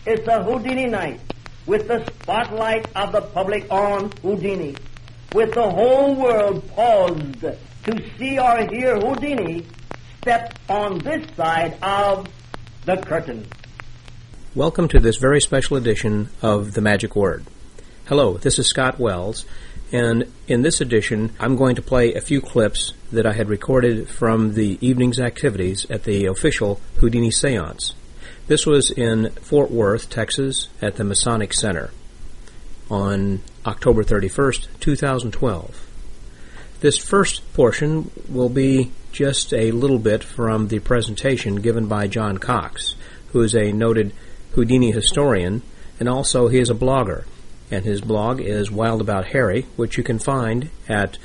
It's a Houdini night, with the spotlight of the public on Houdini, with the whole world paused to see or hear Houdini step on this side of the curtain. Welcome to this very special edition of The Magic Word. Hello, this is Scott Wells, and in this edition I'm going to play a few clips that I had recorded from the evening's activities at the official Houdini Seance. This was in Fort Worth, Texas, at the Masonic Center on October 31st, 2012. This first portion will be just a little bit from the presentation given by John Cox, who is a noted Houdini historian, and also he is a blogger. And his blog is Wild About Harry, which you can find at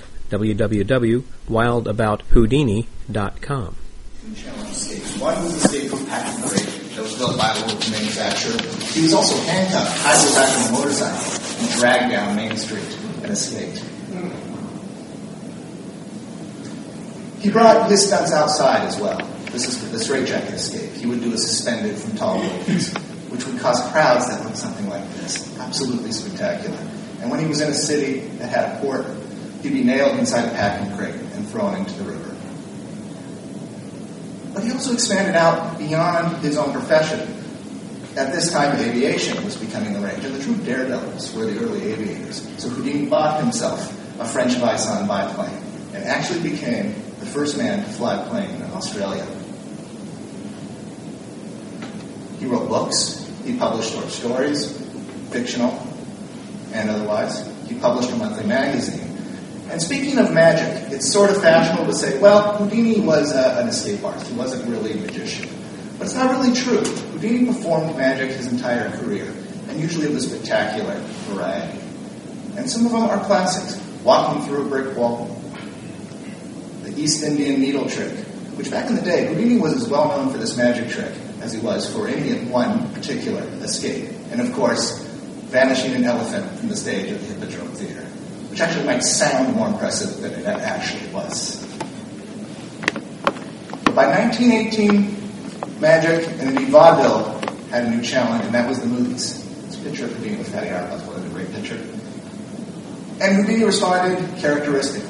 www.wildabouthoudini.com. Two challenge escapes. One was the escape from Patent Crate that was built by a local manufacturer. He was also handcuffed, tied to the back of a motorcycle, and dragged down Main Street and escaped. He brought his stunts outside as well. This is the straitjacket escape. He would do a suspended from tall buildings, which would cause crowds that looked something like this. Absolutely spectacular. And when he was in a city that had a port, he'd be nailed inside a packing crate and thrown into the river. But he also expanded out beyond his own profession. At this time, aviation was becoming the rage, and the true daredevils were the early aviators. So Houdini bought himself a French Visan biplane and actually became the first man to fly a plane in Australia. He wrote books. He published short stories, fictional and otherwise. He published a monthly magazine. And speaking of magic, it's sort of fashionable to say, well, Houdini was an escape artist. He wasn't really a magician. But it's not really true. Houdini performed magic his entire career, and usually of a spectacular variety. And some of them are classics. Walking through a brick wall, the East Indian needle trick, which back in the day, Houdini was as well known for this magic trick as he was for any one particular escape. And of course, vanishing an elephant from the stage of the Hippodrome Theater, which actually might sound more impressive than it actually was. But by 1918, magic and indeed vaudeville had a new challenge, and that was the movies. This picture of Houdini with Fatty Arbuckle was a great picture. And Houdini responded characteristically.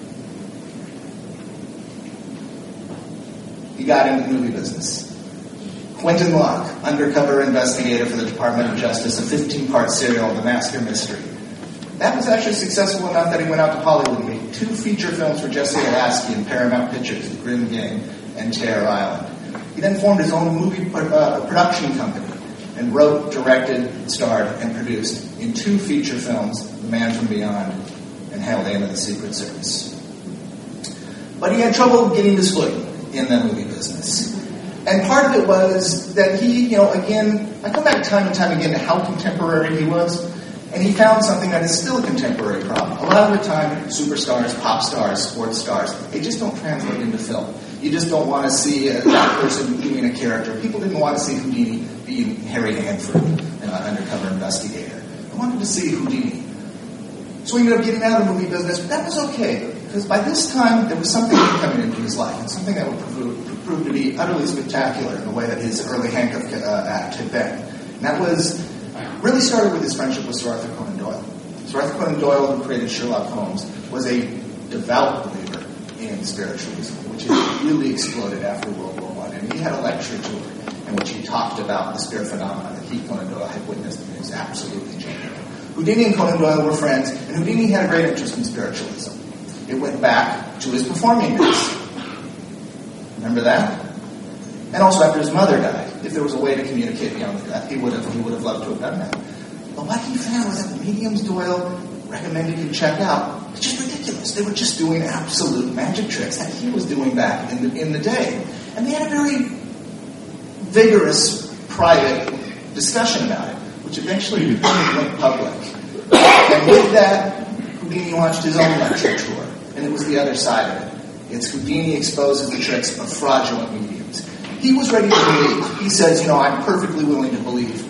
He got into the movie business. Quentin Locke, undercover investigator for the Department of Justice, a 15-part serial, The Masker Mystery. That was actually successful enough that he went out to Hollywood and made 2 feature films for Jesse Lasky and Paramount Pictures, The Grim Game and Terror Island. He then formed his own movie production company and wrote, directed, starred, and produced in 2 feature films, The Man from Beyond and Hail Dame of the Secret Service. But he had trouble getting his footing in the movie business. And part of it was that he, again, I come back time and time again to how contemporary he was, and he found something that is still a contemporary problem. A lot of the time, superstars, pop stars, sports stars, they just don't translate into film. You just don't want to see that person doing a character. People didn't want to see Houdini being Harry Hanford, an undercover investigator. They wanted to see Houdini. So he ended up getting out of the movie business, but that was okay, because by this time, there was something new coming into his life, and something that would prove to be utterly spectacular in the way that his early handcuff act had been. And that was really started with his friendship with Sir Arthur Conan Doyle. Sir Arthur Conan Doyle, who created Sherlock Holmes, was a devout believer in spiritualism, which had really exploded after World War I. And he had a lecture tour in which he talked about the spirit phenomena that he, Conan Doyle, had witnessed, and it was absolutely genuine. Houdini and Conan Doyle were friends, and Houdini had a great interest in spiritualism. It went back to his performing days. Remember that? And also after his mother died. If there was a way to communicate beyond the death, he would have loved to have done that. But what he found was that the mediums Doyle recommended he check out was just ridiculous. They were just doing absolute magic tricks that he was doing back in the day. And they had a very vigorous private discussion about it, which eventually went public. And with that, Houdini launched his own lecture tour. And it was the other side of it. It's Houdini exposes the tricks of fraudulent mediums. He was ready to believe. He says, I'm perfectly willing to believe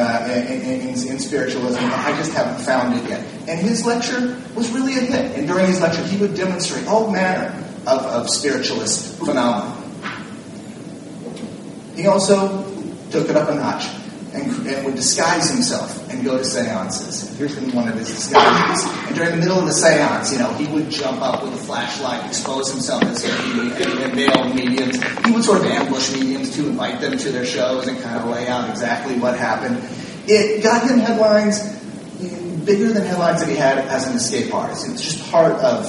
in spiritualism. I just haven't found it yet. And his lecture was really a hit. And during his lecture, he would demonstrate all manner of spiritualist phenomena. He also took it up a notch. and would disguise himself and go to seances. Here's been one of his disguises. And during the middle of the seance, he would jump up with a flashlight, expose himself as Houdini, and male mediums. He would sort of ambush mediums to invite them to their shows and kind of lay out exactly what happened. It got him headlines bigger than headlines that he had as an escape artist. It's just part of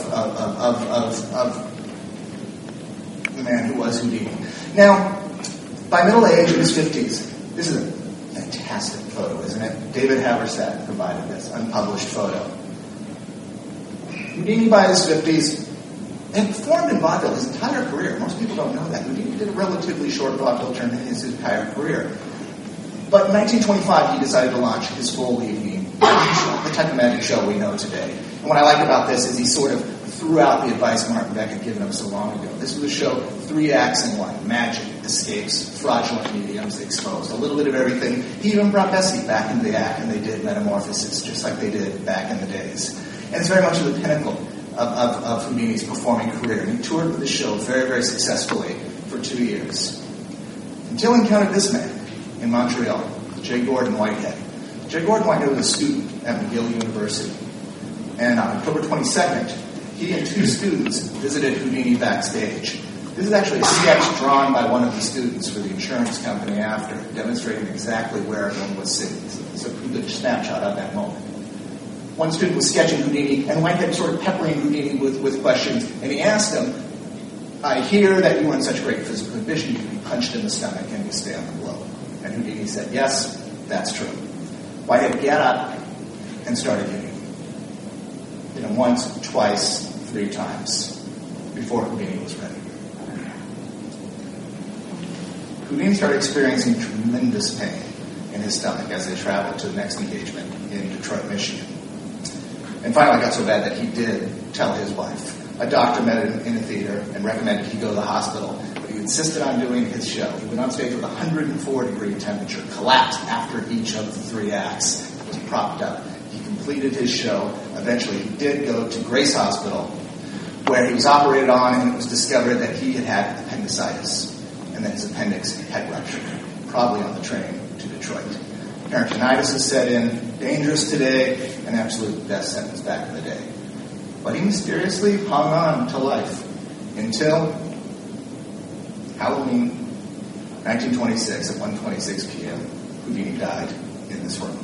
the man who was Houdini. Now, by middle age, in his 50s, this is a fantastic photo, isn't it? David Haversack provided this unpublished photo. Houdini, by his 50s, had performed in vaudeville his entire career. Most people don't know that. Houdini did a relatively short vaudeville turn in his entire career. But in 1925, he decided to launch his full evening magic show, the type of magic show we know today. And what I like about this is he sort of threw out the advice Martin Beck had given him so long ago. This was a show, 3 acts in 1. Magic, escapes, fraudulent mediums, exposed. A little bit of everything. He even brought Bessie back into the act, and they did metamorphosis, just like they did back in the days. And it's very much the pinnacle of Houdini's performing career. And he toured with the show very, very successfully for 2 years. Until he encountered this man in Montreal, J. Gordon Whitehead. J. Gordon Whitehead was a student at McGill University. And on October 22nd, he and 2 students visited Houdini backstage. This is actually a sketch drawn by one of the students for the insurance company after, demonstrating exactly where everyone was sitting. It's a pretty good snapshot of that moment. One student was sketching Houdini, and Whitehead sort of peppering Houdini with questions, and he asked him, I hear that you are in such great physical condition you can be punched in the stomach and you stay on the globe. And Houdini said, yes, that's true. Whitehead got up and started hitting him. Hit him once, twice, 3 times before Houdini was ready. Houdini started experiencing tremendous pain in his stomach as they traveled to the next engagement in Detroit, Michigan. And finally it got so bad that he did tell his wife. A doctor met him in a theater and recommended he go to the hospital, but he insisted on doing his show. He went on stage with a 104-degree temperature, collapsed after each of the 3 acts, was propped up. He completed his show. Eventually he did go to Grace Hospital, where he was operated on, and it was discovered that he had had appendicitis, and that his appendix had ruptured, probably on the train to Detroit. Peritonitis has set in, dangerous today, an absolute death sentence back in the day. But he mysteriously hung on to life until Halloween 1926 at 1:26 p.m. Houdini died in this room.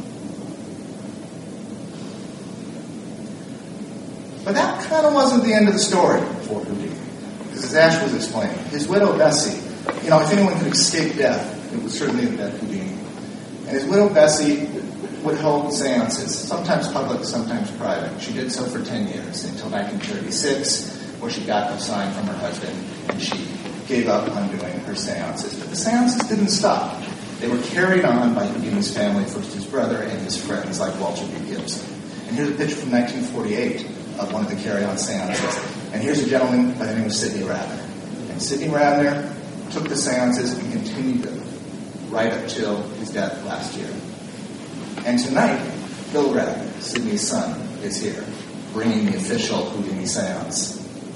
But that kind of wasn't the end of the story for Houdini, because as Ash was explaining, his widow Bessie, if anyone could escape death, it was certainly the dead Houdini. And his widow Bessie would hold seances, sometimes public, sometimes private. She did so for 10 years, until 1936, where she got no sign from her husband, and she gave up on doing her seances. But the seances didn't stop. They were carried on by Houdini's family, first his brother and his friends, like Walter B. Gibson. And here's a picture from 1948 of one of the carry-on seances. And here's a gentleman by the name of Sidney Radner. And Sidney Radner took the seances and continued them right up till his death last year. And tonight, Bill Radner, Sidney's son, is here, bringing the official Houdini seance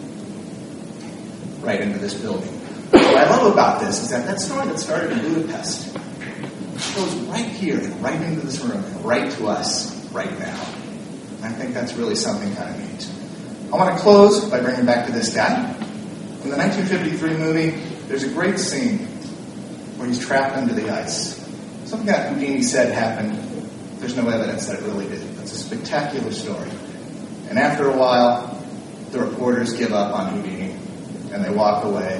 right into this building. What I love about this is that story that started in Budapest goes right here and right into this room and right to us right now. And I think that's really something kind of neat. I want to close by bringing back to this guy. In the 1953 movie, there's a great scene where he's trapped under the ice. Something that Houdini said happened. There's no evidence that it really did. It's a spectacular story. And after a while, the reporters give up on Houdini, and they walk away.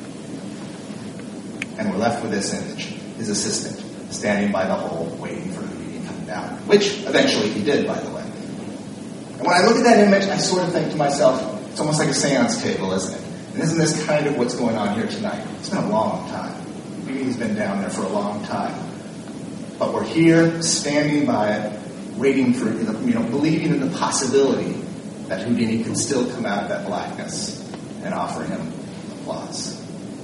And we're left with this image, his assistant, standing by the hole, waiting for Houdini to come down. Which, eventually, he did, by the way. And when I look at that image, I sort of think to myself, it's almost like a seance table, isn't it? And isn't this kind of what's going on here tonight? It's been a long time. Houdini's been down there for a long time. But we're here, standing by it, waiting for, believing in the possibility that Houdini can still come out of that blackness and offer him applause.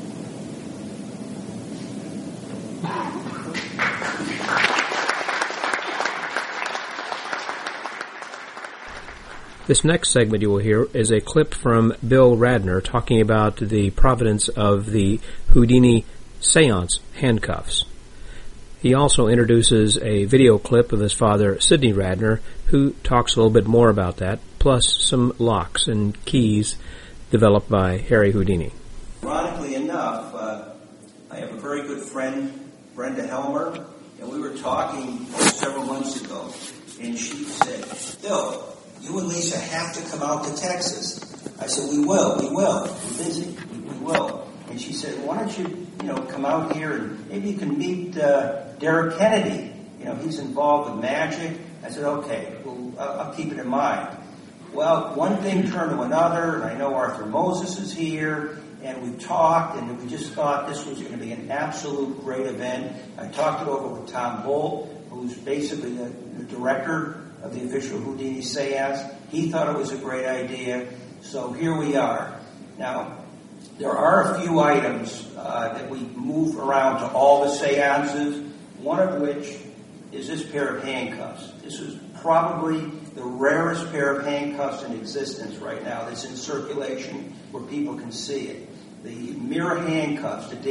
This next segment you will hear is a clip from Bill Radner talking about the provenance of the Houdini seance handcuffs. He also introduces a video clip of his father, Sidney Radner, who talks a little bit more about that, plus some locks and keys developed by Harry Houdini. Ironically enough, I have a very good friend, Brenda Helmer, and we were talking several months ago, and she said, Bill, you and Lisa have to come out to Texas. I said, we will. We're busy. We will. And she said, why don't you, come out here and maybe you can meet Derek Kennedy. He's involved with magic. I said, okay, well, I'll keep it in mind. Well, one thing turned to another, and I know Arthur Moses is here, and we talked, and we just thought this was going to be an absolute great event. I talked it over with Tom Bolt, who's basically the director of the official Houdini Seance. He thought it was a great idea, so here we are. Now, there are a few items that we move around to all the seances, one of which is this pair of handcuffs. This is probably the rarest pair of handcuffs in existence right now that's in circulation where people can see it. The mirror handcuffs that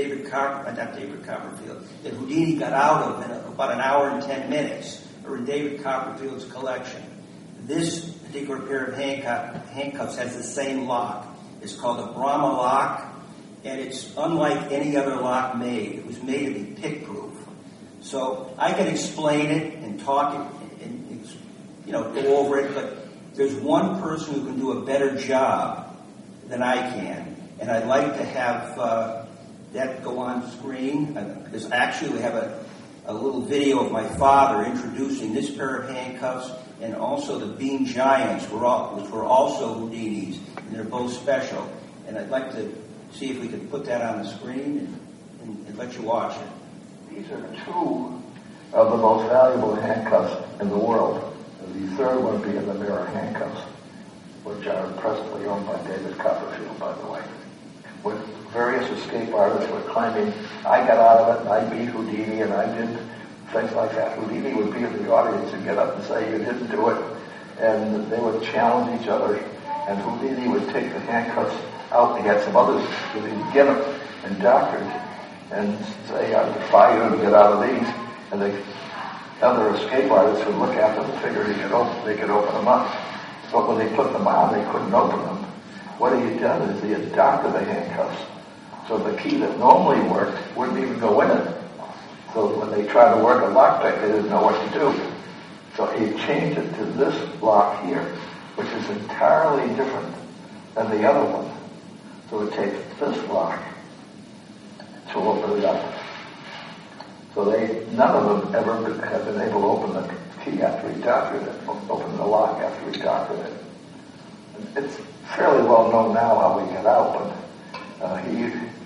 that Houdini got out of in about an hour and 10 minutes are in David Copperfield's collection. This particular pair of handcuffs has the same lock. It's called a Brahma lock, and it's unlike any other lock made. It was made to be pick-proof. So I can explain it and talk it and go over it, but there's one person who can do a better job than I can, and I'd like to have that go on screen, because actually we have a little video of my father introducing this pair of handcuffs and also the Bean Giants, which were also Houdini's, and they're both special. And I'd like to see if we could put that on the screen and let you watch it. These are two of the most valuable handcuffs in the world. The third one being the mirror handcuffs, which are presently owned by David Copperfield, by the way. When various escape artists were claiming, I got out of it and I beat Houdini and I did things like that, Houdini would be in the audience and get up and say, you didn't do it. And they would challenge each other. And Houdini would take the handcuffs out. He had some others that he'd given and doctored and say, I defy you to get out of these. And the other escape artists would look at them and figure they could open them up. But when they put them on, they couldn't open them. What he had done is he had doctored the handcuffs. So the key that normally worked wouldn't even go in it. So when they tried to work a lockpick, they didn't know what to do. So he changed it to this lock here, which is entirely different than the other one. So it takes this lock to open it up. So none of them ever have been able to open the key after he doctored it, open the lock after he doctored it. It's fairly well known now how we get out, but he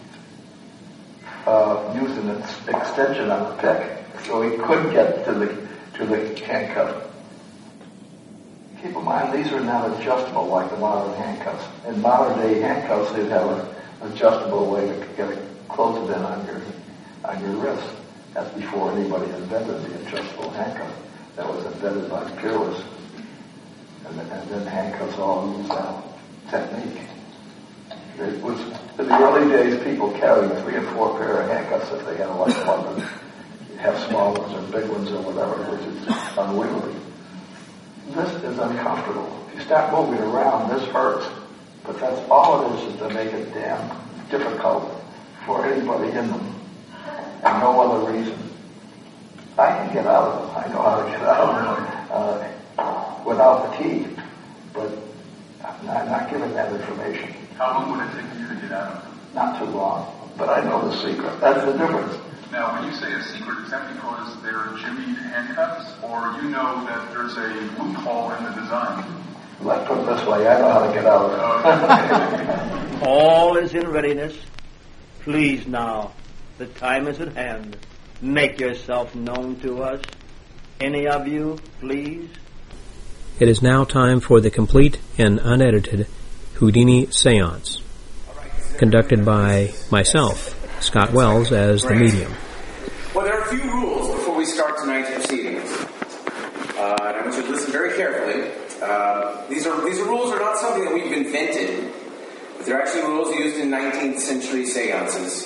used an extension on the pick, so he could get to the handcuff. Keep in mind, these are not adjustable like the modern handcuffs. In modern day handcuffs, they'd have an adjustable way to close it in on your wrist. That's before anybody invented the adjustable handcuff. That was invented by Peerless. And then handcuffs all used that technique. It was, in the early days, people carried 3 or 4 pair of handcuffs if they had a lot of fun. You have small ones or big ones or whatever, which is unwieldy. This is uncomfortable. If you start moving around, this hurts. But that's all it is to make it damn difficult for anybody in them. And no other reason. I can get out of them. I know how to get out of them without the key. But I'm not giving that information. How long would it take you to get out of them? Not too long. But I know the secret. That's the difference. Now, when you say a secret, is that because they're jimmied handcuffs, or you know that there's a loophole in the design? Let's put it this way. I know how to get out of it. All is in readiness. Please now, the time is at hand. Make yourself known to us. Any of you, please. It is now time for the complete and unedited Houdini Seance, conducted by myself, Scott Wells, as the medium. Well, there are a few rules before we start tonight's proceedings. And I want you to listen very carefully. These rules are not something that we've invented, but they're actually rules used in 19th century seances.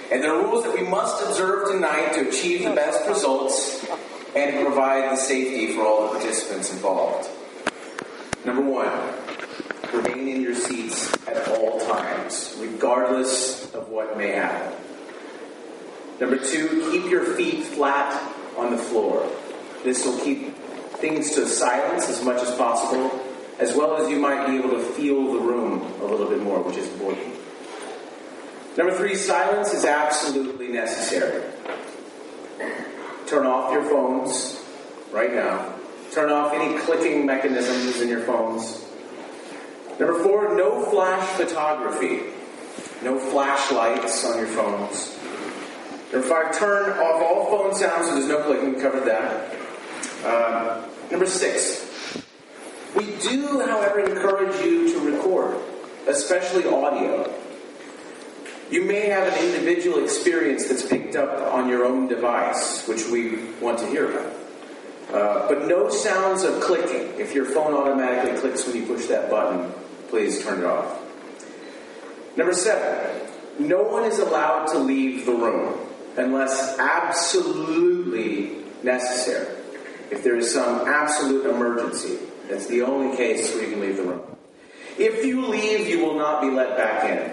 And there are rules that we must observe tonight to achieve the best results and to provide the safety for all the participants involved. Number 1, remain in your seats at all times, regardless of what may happen. Number 2, keep your feet flat on the floor. This will keep things to silence as much as possible, as well as you might be able to feel the room a little bit more, which is important. Number 3, silence is absolutely necessary. Turn off your phones right now. Turn off any clicking mechanisms in your phones. Number 4, no flash photography. No flashlights on your phones. Number 5, turn off all phone sounds so there's no clicking. We covered that. Number 6, we do, however, encourage you to record, especially audio. You may have an individual experience that's picked up on your own device, which we want to hear about. But no sounds of clicking. If your phone automatically clicks when you push that button, please turn it off. Number 7, no one is allowed to leave the room unless absolutely necessary. If there is some absolute emergency, that's the only case where you can leave the room. If you leave, you will not be let back in.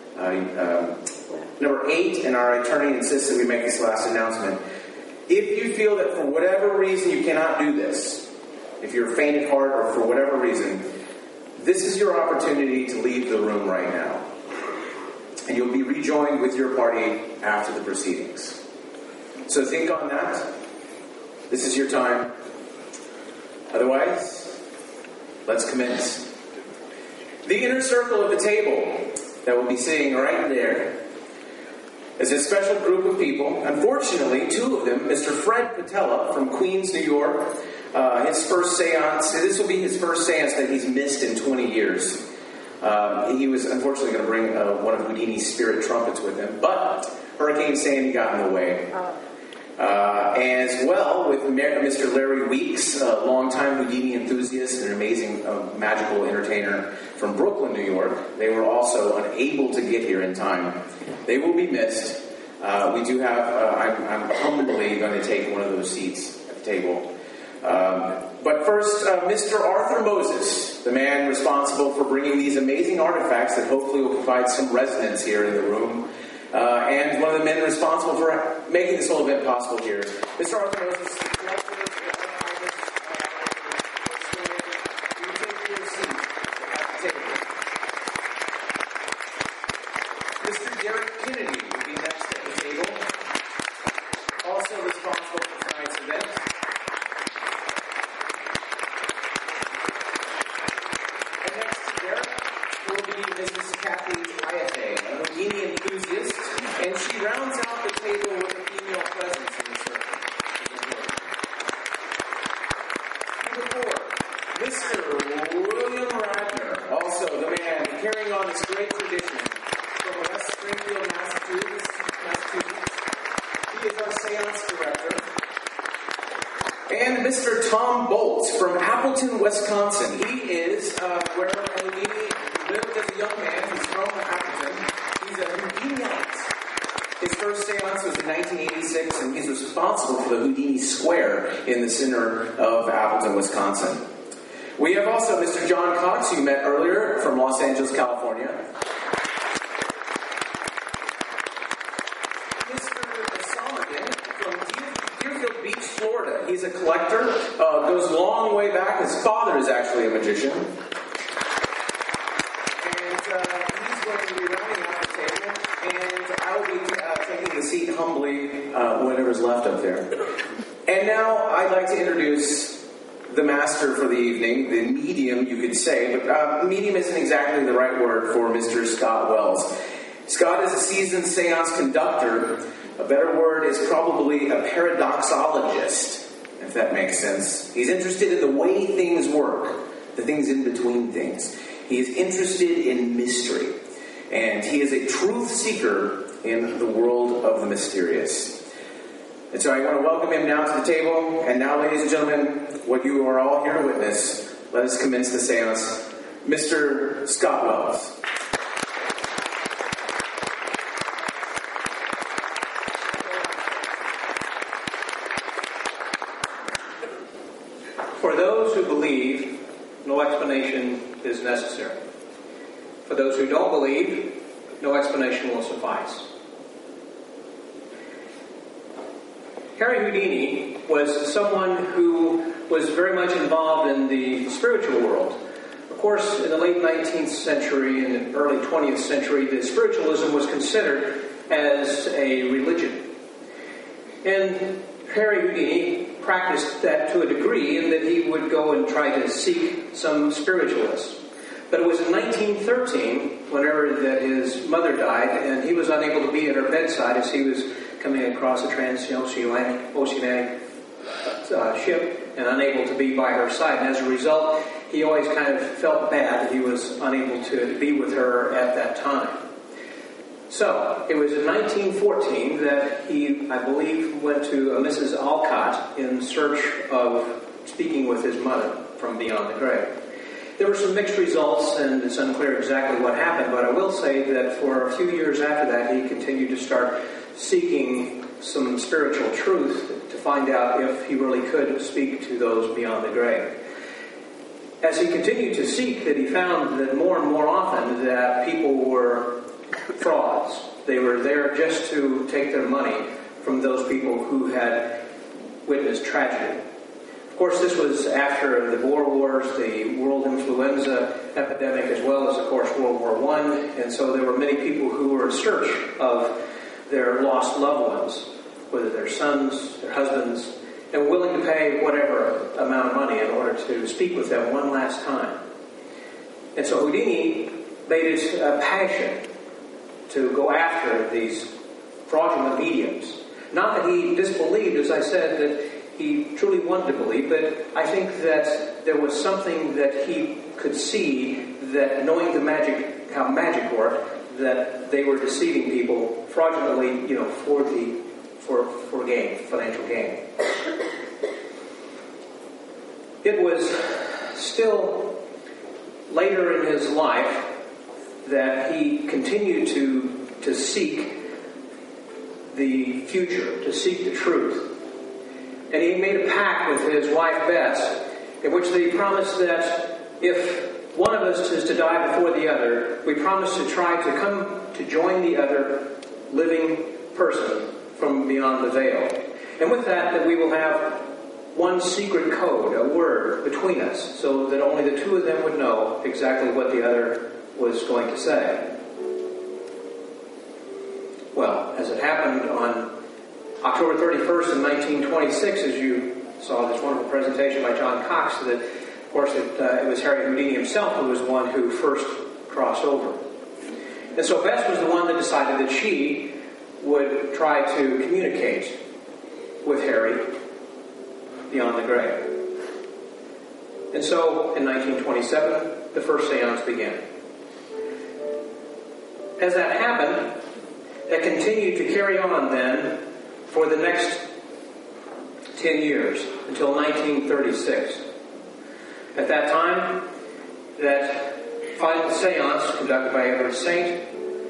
Number 8, and our attorney insists that we make this last announcement. If you feel that for whatever reason you cannot do this, if you're faint at heart or for whatever reason, this is your opportunity to leave the room right now. And you'll be rejoined with your party after the proceedings. So think on that. This is your time. Otherwise, let's commence. The inner circle of the table that we'll be sitting right there is a special group of people. Unfortunately, 2 of them, Mr. Fred Patella from Queens, New York, his first seance, this will be his first seance that he's missed in 20 years. He was unfortunately going to bring one of Houdini's spirit trumpets with him, but Hurricane Sandy got in the way. As well with Mr. Larry Weeks, a longtime Houdini enthusiast and an amazing magical entertainer from Brooklyn, New York. They were also unable to get here in time. They will be missed. We do have, I'm humbly going to take one of those seats at the table. But first, Mr. Arthur Moses, the man responsible for bringing these amazing artifacts that hopefully will provide some resonance here in the room. And one of the men responsible for making this whole event possible here. Mr. Arthur Moses, you take your seat at the table. Mr. Derek Kennedy will be next at the table, also responsible for tonight's event. And next to Derek will be Mrs. Kathy Iate, a Houdini enthusiast, and she rounds out the table with a female presence in the circle. Number 4, Mr. William Radner, also the man carrying on this great tradition from West Springfield, Massachusetts. He is our seance director. And Mr. Tom Boltz from Appleton, Wisconsin. He is where Houdini lived as a young man. He's from Appleton. He's a Houdiniite. His first seance was in 1986, and he's responsible for the Houdini Square in the center of Appleton, Wisconsin. We have also Mr. John Cox, who you met earlier, from Los Angeles, California. Mr. Osamagan from Deerfield Beach, Florida. He's a collector, goes a long way back. His father is actually a magician. He's going to be rounding out the table, and I will be taking the seat humbly, whatever's left up there. And now I'd like to introduce the master for the evening, the medium, you could say, but medium isn't exactly the right word for Mr. Scott Wells. Scott is a seasoned seance conductor. A better word is probably a paradoxologist, if that makes sense. He's interested in the way things work, the things in between things. He is interested in mystery, and he is a truth seeker in the world of the mysterious. And so I want to welcome him now to the table. And now, ladies and gentlemen, what you are all here to witness, let us commence the seance. Mr. Scott Wells. For those who believe, no explanation is necessary. For those who don't believe, no explanation will suffice. Harry Houdini was someone who was very much involved in the spiritual world. Of course, in the late 19th century and the early 20th century, the spiritualism was considered as a religion. And Harry Houdini practiced that to a degree in that he would go and try to seek some spiritualists. But it was in 1913, whenever that his mother died, and he was unable to be at her bedside as he was coming across a transoceanic ship and unable to be by her side. And as a result, he always kind of felt bad that he was unable to be with her at that time. So, it was in 1914 that he, I believe, went to Mrs. Alcott in search of speaking with his mother from beyond the grave. There were some mixed results, and it's unclear exactly what happened, but I will say that for a few years after that, he continued to start seeking some spiritual truth to find out if he really could speak to those beyond the grave. As he continued to seek, that he found that more and more often that people were frauds. They were there just to take their money from those people who had witnessed tragedy. Of course, this was after the Boer Wars, the world influenza epidemic, as well as, of course, World War I. And so there were many people who were in search of their lost loved ones, whether their sons, their husbands, and willing to pay whatever amount of money in order to speak with them one last time. And so Houdini made it a passion to go after these fraudulent mediums. Not that he disbelieved, as I said, that he truly wanted to believe, but I think that there was something that he could see, that knowing how magic worked, that they were deceiving people fraudulently, for gain, financial gain. It was still later in his life that he continued to seek the future, to seek the truth. And he made a pact with his wife Bess, in which they promised that if one of us is to die before the other, we promise to try to come to join the other living person from beyond the veil. And with that we will have one secret code, a word between us, so that only the two of them would know exactly what the other was going to say. Well, as it happened on October 31st in 1926, as you saw this wonderful presentation by John Cox, that, of course, it was Harry Houdini himself who was the one who first crossed over. And so Bess was the one that decided that she would try to communicate with Harry beyond the grave. And so, in 1927, the first seance began. As that happened, it continued to carry on then for the next 10 years, until 1936. At that time, that final seance conducted by Everett Saint,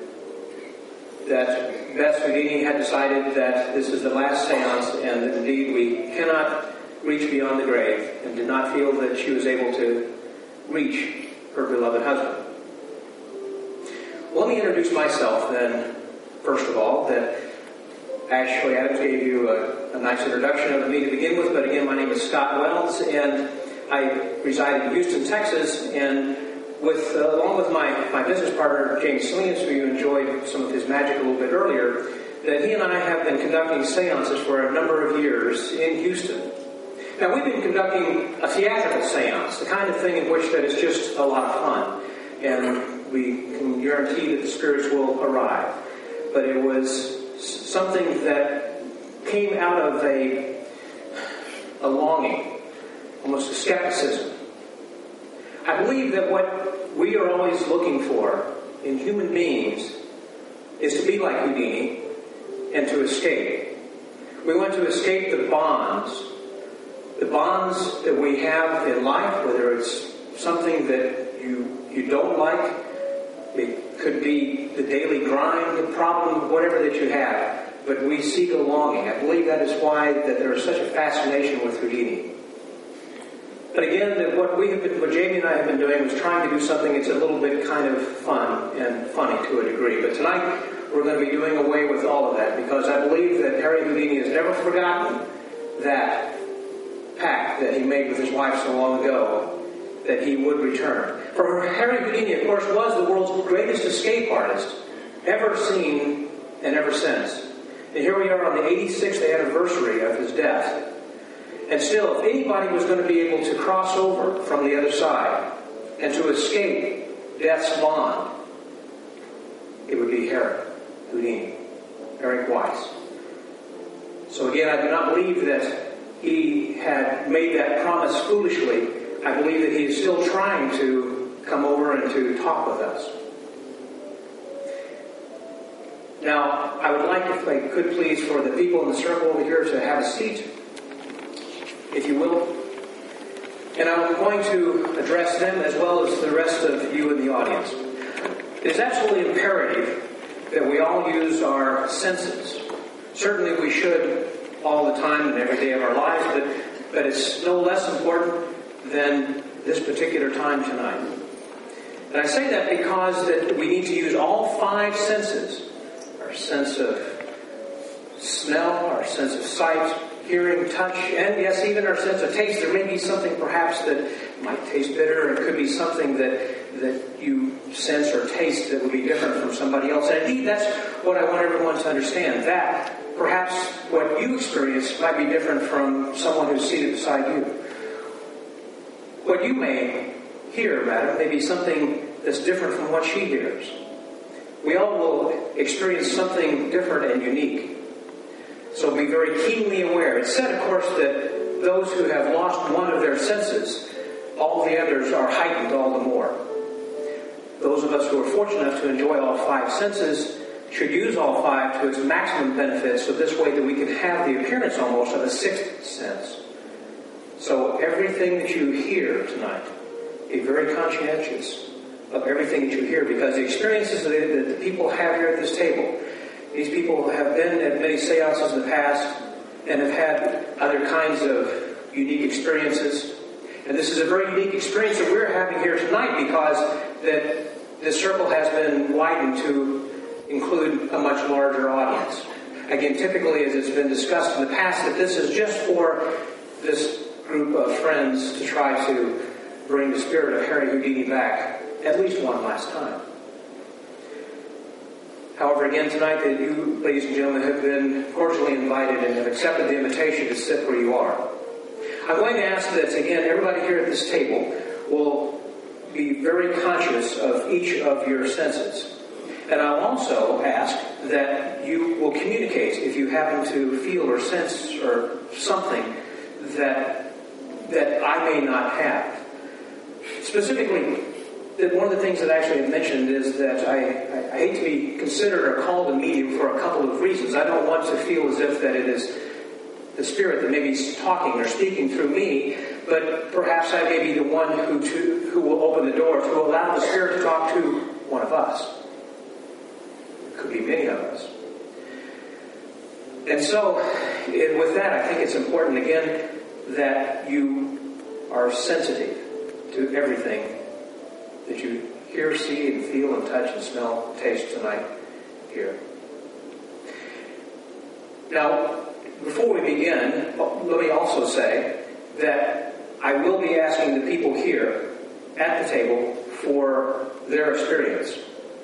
that Bess Houdini had decided that this is the last seance, and that indeed we cannot reach beyond the grave, and did not feel that she was able to reach her beloved husband. Well, let me introduce myself then, first of all, that Ashley Adams gave you a nice introduction of me to begin with, but again, my name is Scott Wells, and I reside in Houston, Texas, and along with my business partner, James Salinas, who you enjoyed some of his magic a little bit earlier, that he and I have been conducting seances for a number of years in Houston. Now, we've been conducting a theatrical seance, the kind of thing in which that is just a lot of fun, and we can guarantee that the spirits will arrive. But it was something that came out of a longing, almost a skepticism. I believe that what we are always looking for in human beings is to be like Houdini and to escape. We want to escape the bonds that we have in life, whether it's something that you don't like. It could be the daily grind, the problem, whatever that you have, but we seek a longing. I believe that is why that there is such a fascination with Houdini. But again, what Jamie and I have been doing was trying to do something that's a little bit kind of fun and funny to a degree. But tonight, we're going to be doing away with all of that because I believe that Harry Houdini has never forgotten that pact that he made with his wife so long ago, that he would return. For Harry Houdini, of course, was the world's greatest escape artist ever seen and ever since. And here we are on the 86th anniversary of his death. And still, if anybody was going to be able to cross over from the other side and to escape death's bond, it would be Harry Houdini, Eric Weiss. So again, I do not believe that he had made that promise foolishly. I believe that he is still trying to come over and to talk with us. Now, I would like, if I could please, for the people in the circle over here to have a seat, if you will. And I'm going to address them as well as the rest of you in the audience. It is absolutely imperative that we all use our senses. Certainly we should all the time and every day of our lives, but it's no less important than this particular time tonight. And I say that because that we need to use all 5 senses. Our sense of smell, our sense of sight, hearing, touch, and yes, even our sense of taste. There may be something perhaps that might taste bitter. It could be something that you sense or taste that would be different from somebody else. And indeed, that's what I want everyone to understand. That perhaps what you experience might be different from someone who's seated beside you. What you may hear, madam, may be something that's different from what she hears. We all will experience something different and unique. So be very keenly aware. It's said, of course, that those who have lost one of their senses, all the others are heightened all the more. Those of us who are fortunate enough to enjoy all 5 senses should use all 5 to its maximum benefit, so this way that we can have the appearance almost of a 6th sense. So everything that you hear tonight, be very conscientious of everything that you hear, because the experiences that the people have here at this table, these people have been at many seances in the past and have had other kinds of unique experiences. And this is a very unique experience that we're having here tonight because that this circle has been widened to include a much larger audience. Again, typically, as it's been discussed in the past, that this is just for this group of friends to try to bring the spirit of Harry Houdini back at least one last time. However, again, tonight that you, ladies and gentlemen, have been cordially invited and have accepted the invitation to sit where you are. I'm going to ask that, again, everybody here at this table will be very conscious of each of your senses. And I'll also ask that you will communicate if you happen to feel or sense or something that I may not have. Specifically, one of the things that I actually have mentioned is that I hate to be considered or called a medium for a couple of reasons. I don't want to feel as if that it is the Spirit that may be talking or speaking through me, but perhaps I may be the one who will open the door to allow the Spirit to talk to one of us. It could be many of us. And so, with that, I think it's important, again, that you are sensitive to everything that you hear, see, and feel, and touch, and smell, taste tonight here. Now, before we begin, let me also say that I will be asking the people here at the table for their experience.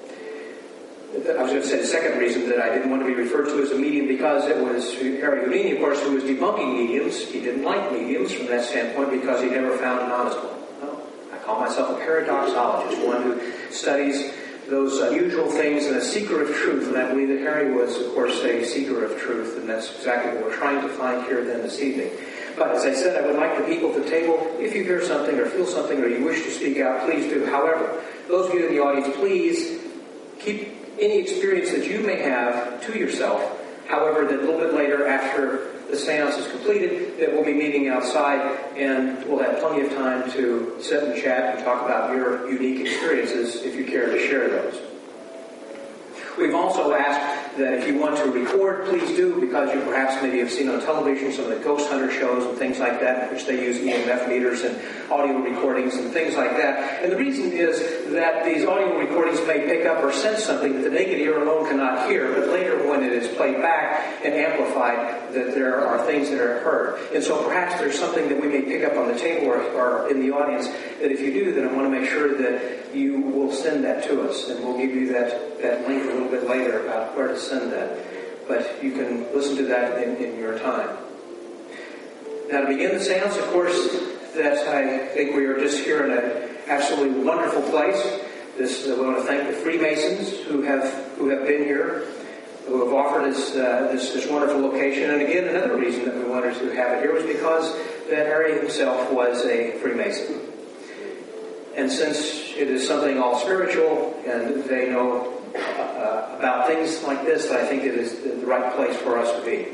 I was going to say the second reason that I didn't want to be referred to as a medium, because it was Harry Houdini, of course, who was debunking mediums. He didn't like mediums from that standpoint because he never found an honest one. No. I call myself a paradoxologist, one who studies those unusual things and a seeker of truth. And I believe that Harry was, of course, a seeker of truth, and that's exactly what we're trying to find here then this evening. But as I said, I would like the people at the table, if you hear something or feel something or you wish to speak out, please do. However, those of you in the audience, please keep any experience that you may have to yourself. However, that a little bit later, after the seance is completed, that we'll be meeting outside and we'll have plenty of time to sit and chat and talk about your unique experiences if you care to share those. We've also asked that if you want to record, please do, because you perhaps maybe have seen on television some of the ghost hunter shows and things like that, in which they use EMF meters and audio recordings and things like that. And the reason is that these audio recordings may pick up or sense something that the naked ear alone cannot hear, but later when it is played back and amplified, that there are things that are heard. And so perhaps there's something that we may pick up on the table or in the audience that if you do, then I want to make sure that you will send that to us, and we'll give you that link a little bit later about where to send that. But you can listen to that in your time. Now, to begin the seance, of course, that I think we are just here in an absolutely wonderful place. We want to thank the Freemasons who have been here, who have offered us this wonderful location. And again, another reason that we wanted to have it here was because that Harry himself was a Freemason. And since it is something all spiritual, and they know about things like this, I think it is the right place for us to be.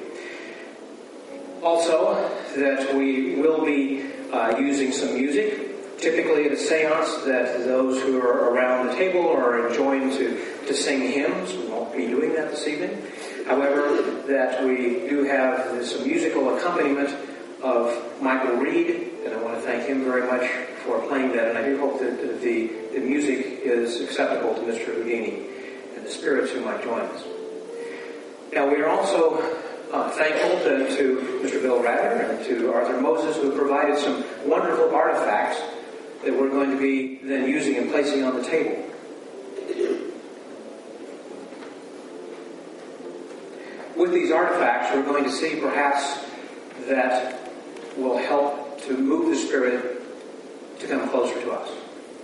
Also, that we will be using some music. Typically at a seance, that those who are around the table are enjoined to sing hymns. We won't be doing that this evening. However, that we do have this musical accompaniment of Michael Reed, and I want to thank him very much for playing that, and I do hope that the music is acceptable to Mr. Houdini and the spirits who might join us. Now, we are also thankful to Mr. Bill Ratter and to Arthur Moses, who provided some wonderful artifacts that we're going to be then using and placing on the table. With these artifacts, we're going to see perhaps that will help to move the spirit to come closer to us.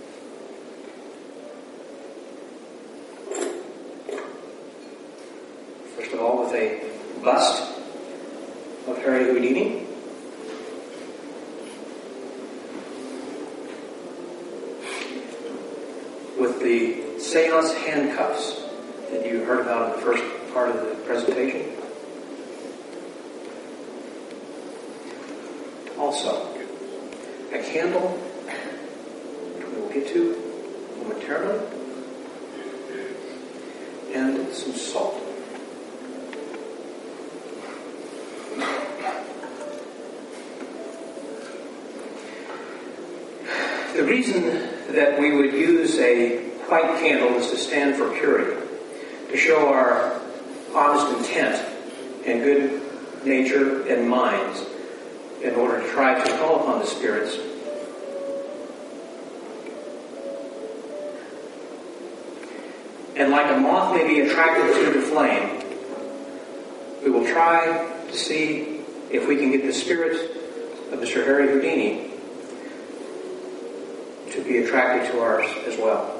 First of all, with a bust of Harry Houdini. With the seance handcuffs that you heard about in the first part of the presentation. Also, a candle, which we will get to momentarily, and some salt. The reason that we would use a white candle is to stand for purity, to show our honest intent and good nature and minds in order to try to call upon the spirits. And like a moth may be attracted to the flame, we will try to see if we can get the spirit of Mr. Harry Houdini to be attracted to ours as well.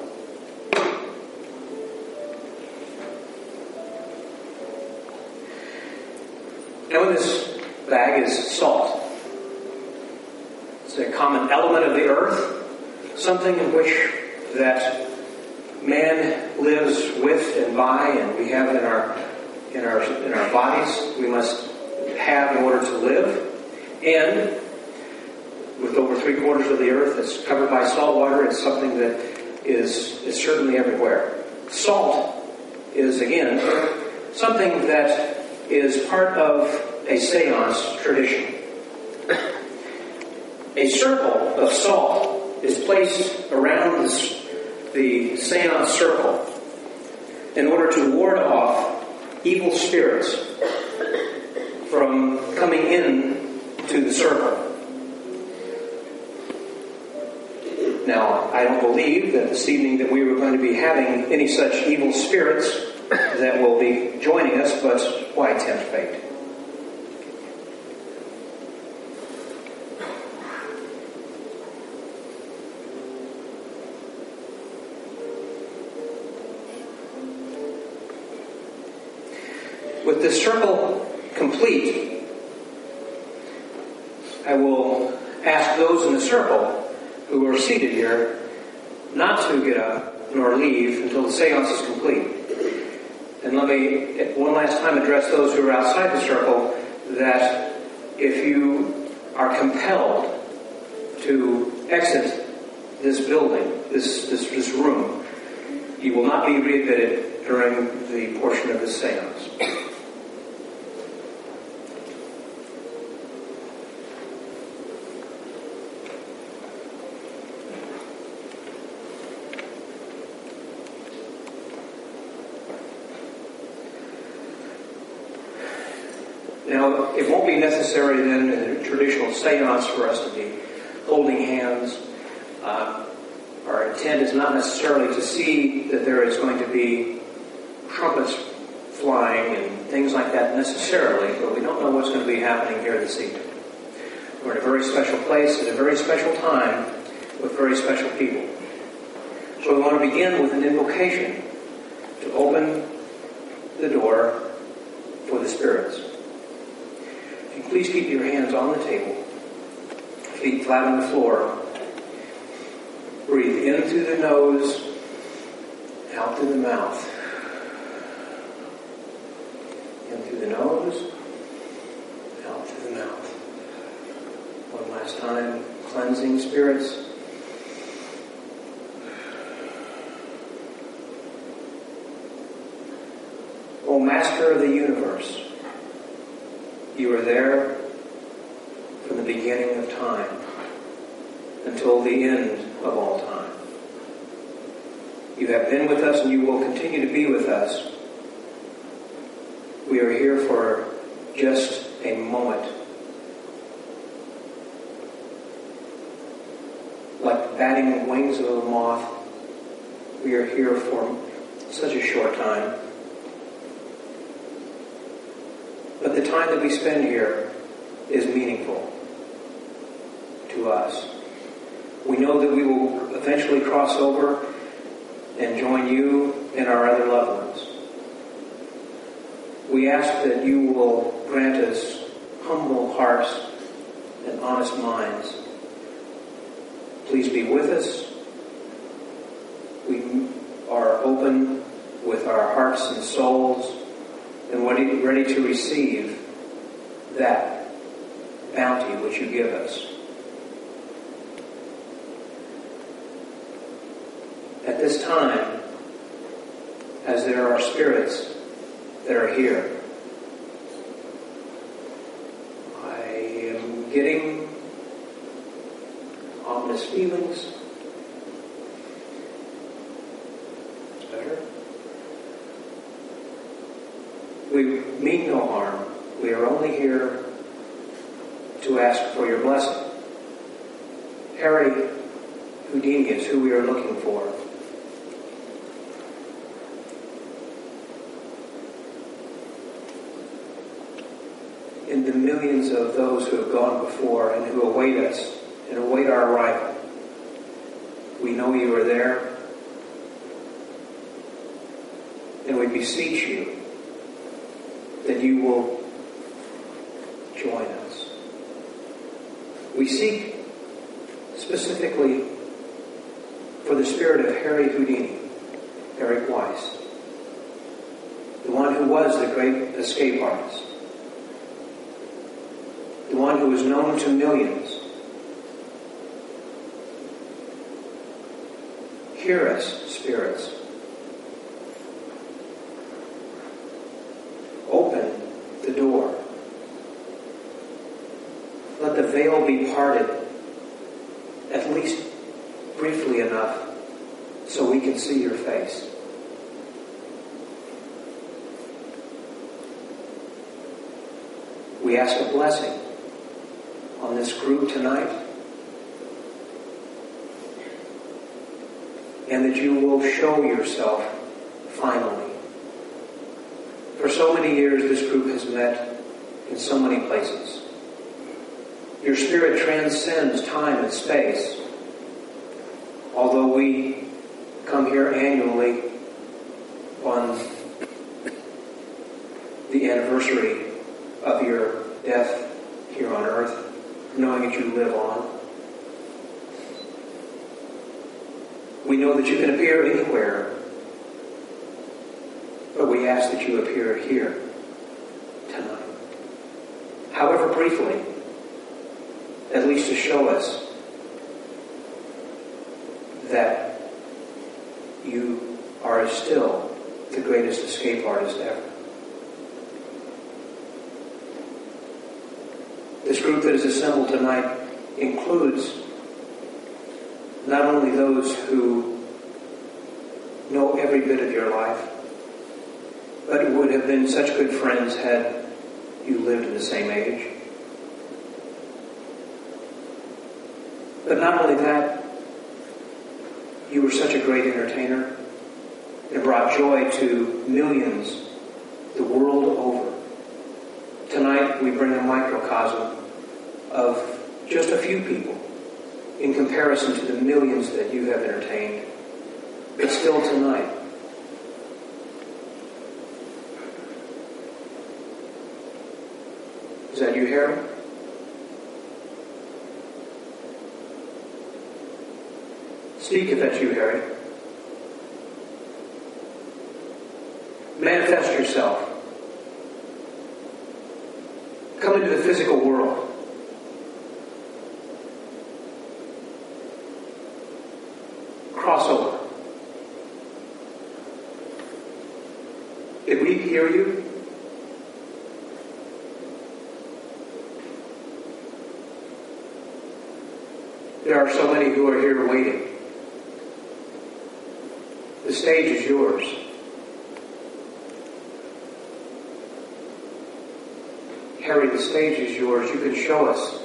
Now, in this bag is salt. It's a common element of the earth, something in which that man lives with and by, and we have in our bodies. We must have in order to live. And with over 3/4 of the earth that's covered by salt water, it's something that is certainly everywhere. Salt is, again, something that is part of a seance tradition. A circle of salt is placed around the seance circle in order to ward off evil spirits from coming in to the circle. Now, I don't believe that this evening that we were going to be having any such evil spirits that will be joining us, but why tempt fate? With this circle complete, I will ask those in the circle who are seated here not to get up nor leave until the seance is complete. And let me one last time address those who are outside the circle that if you are compelled to exit this building, this room, you will not be readmitted during the portion of the seance. Now, it won't be necessary then in a traditional seance for us to be holding hands. Our intent is not necessarily to see that there is going to be trumpets flying and things like that necessarily, but we don't know what's going to be happening here this evening. We're in a very special place at a very special time with very special people. So we want to begin with an invocation to open the door for the spirits. If you please keep your hands on the table, feet flat on the floor. Breathe in through the nose, out through the mouth. In through the nose, out through the mouth. One last time, cleansing spirits. O Master of the universe, you are there from the beginning of time until the end of all time. You have been with us and you will continue to be with us. We are here for just a moment. Like the batting wings of a moth, we are here for such a short time. But the time that we spend here is meaningful to us. We know that we will eventually cross over and join you and our other loved ones. We ask that you will grant us humble hearts and honest minds. Please be with us. We are open with our hearts and souls and ready to receive that bounty which you give us. At this time, as there are spirits that are here, I am getting ominous feelings. It's better. We mean no harm. We are only here to ask for your blessing. Harry Houdini is who we are looking for. In the millions of those who have gone before and who await us and await our arrival, we know you are there, and we beseech you that you will join us. We seek specifically for the spirit of Harry Houdini, Eric Weiss, the one who was the great escape artist, the one who was known to millions. Hear us, spirits. Open the door. Let the veil be parted, at least briefly enough, so we can see your face. We ask a blessing on this group tonight, and that you will show yourself finally. For so many years, this group has met in so many places. Your spirit transcends time and space. Although we come here annually on the anniversary of your death here on earth, knowing that you live on. We know that you can appear anywhere, but we ask that you appear here tonight. However briefly, at least to show us that you are still the greatest escape artist ever. This group that is assembled tonight includes not only those who know every bit of your life, but would have been such good friends had you lived in the same age. But not only that, you were such a great entertainer and brought joy to millions the world over. Tonight we bring a microcosm of just a few people in comparison to the millions that you have entertained. But still tonight, is that you, Harry? Speak if that's you, Harry. Manifest yourself. Come into the physical world. Crossover. Did we hear you? There are so many who are here waiting. The stage is yours. Harry, the stage is yours. You can show us.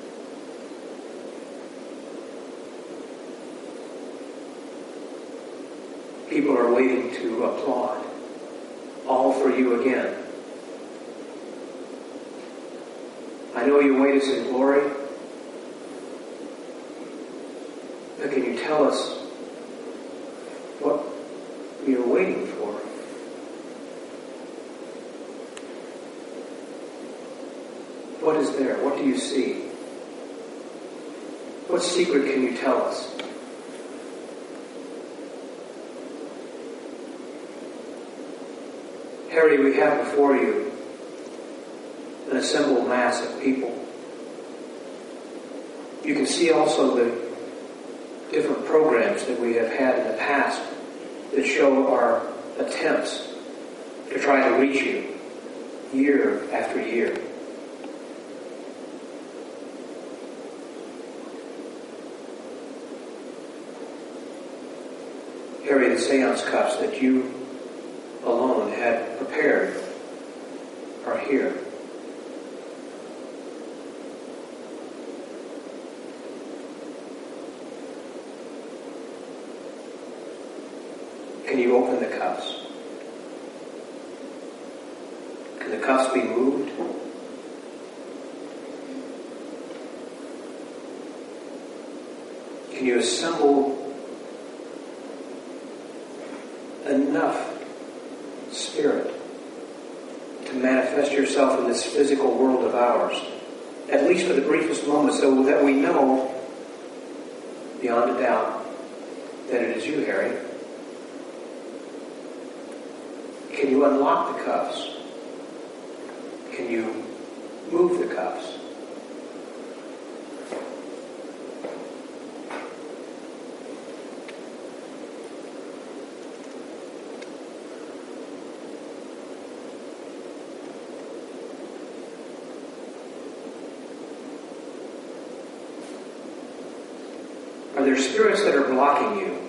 People are waiting to applaud. All for you again. I know you await us in glory. But can you tell us what you're waiting for? What is there? What do you see? What secret can you tell us? Harry, we have before you an assembled mass of people. You can see also the different programs that we have had in the past that show our attempts to try to reach you year after year. Harry, the seance cups that you alone had prepared are here. Can you open the cups? Can the cups be moved? Can you assemble enough spirit to manifest yourself in this physical world of ours, at least for the briefest moment, so that we know beyond a doubt that it is you, Harry? Can you unlock the cups? Can you move the cups? Are there spirits that are blocking you?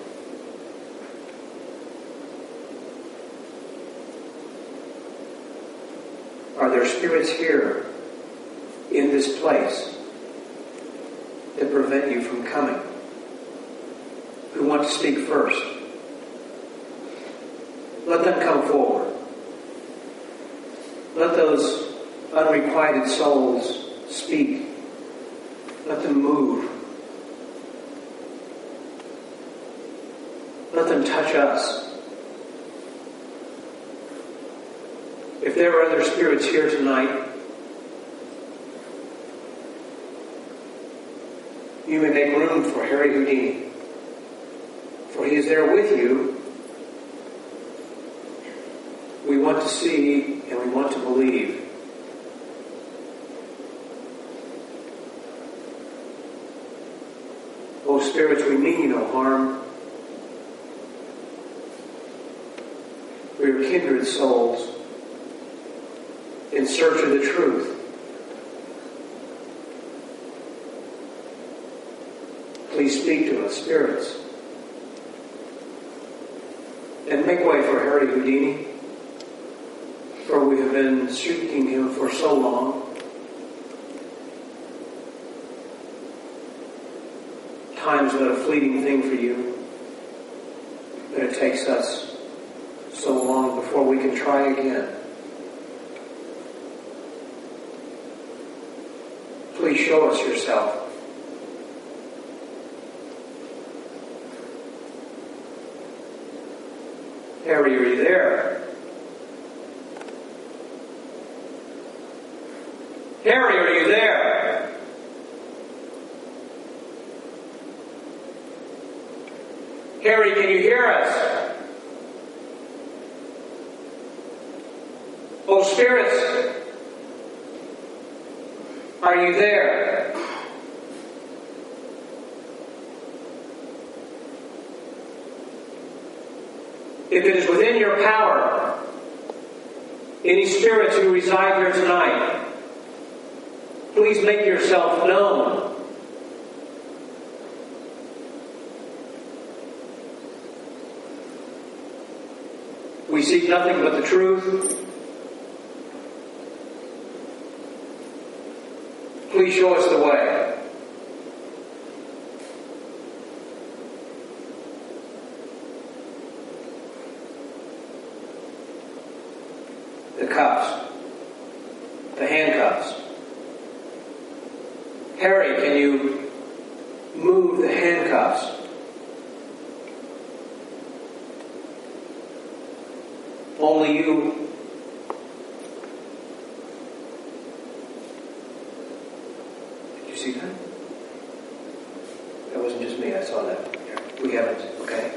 Are there spirits here in this place that prevent you from coming? Who want to speak first? Let them come forward. Let those unrequited souls speak. Let them move. Let them touch us. If there are other spirits here tonight, you may make room for Harry Houdini, for he is there with you. We want to see and we want to believe. O spirits, we mean you no harm. We are kindred souls in search of the truth. Please speak to us, spirits, and make way for Harry Houdini, for we have been seeking him for so long. Time's but a fleeting thing for you, but it takes us so long before we can try again. Please show us yourself. Harry, are you there? Harry, are you there? Harry, can you hear us? Oh, spirits, are you there? If it is within your power, any spirits who reside here tonight, please make yourself known. We seek nothing but the truth. Please show us the way. The cuffs. The handcuffs. Harry, can you move the handcuffs? Only you. Did you see that? That wasn't just me, I saw that. We haven't, okay?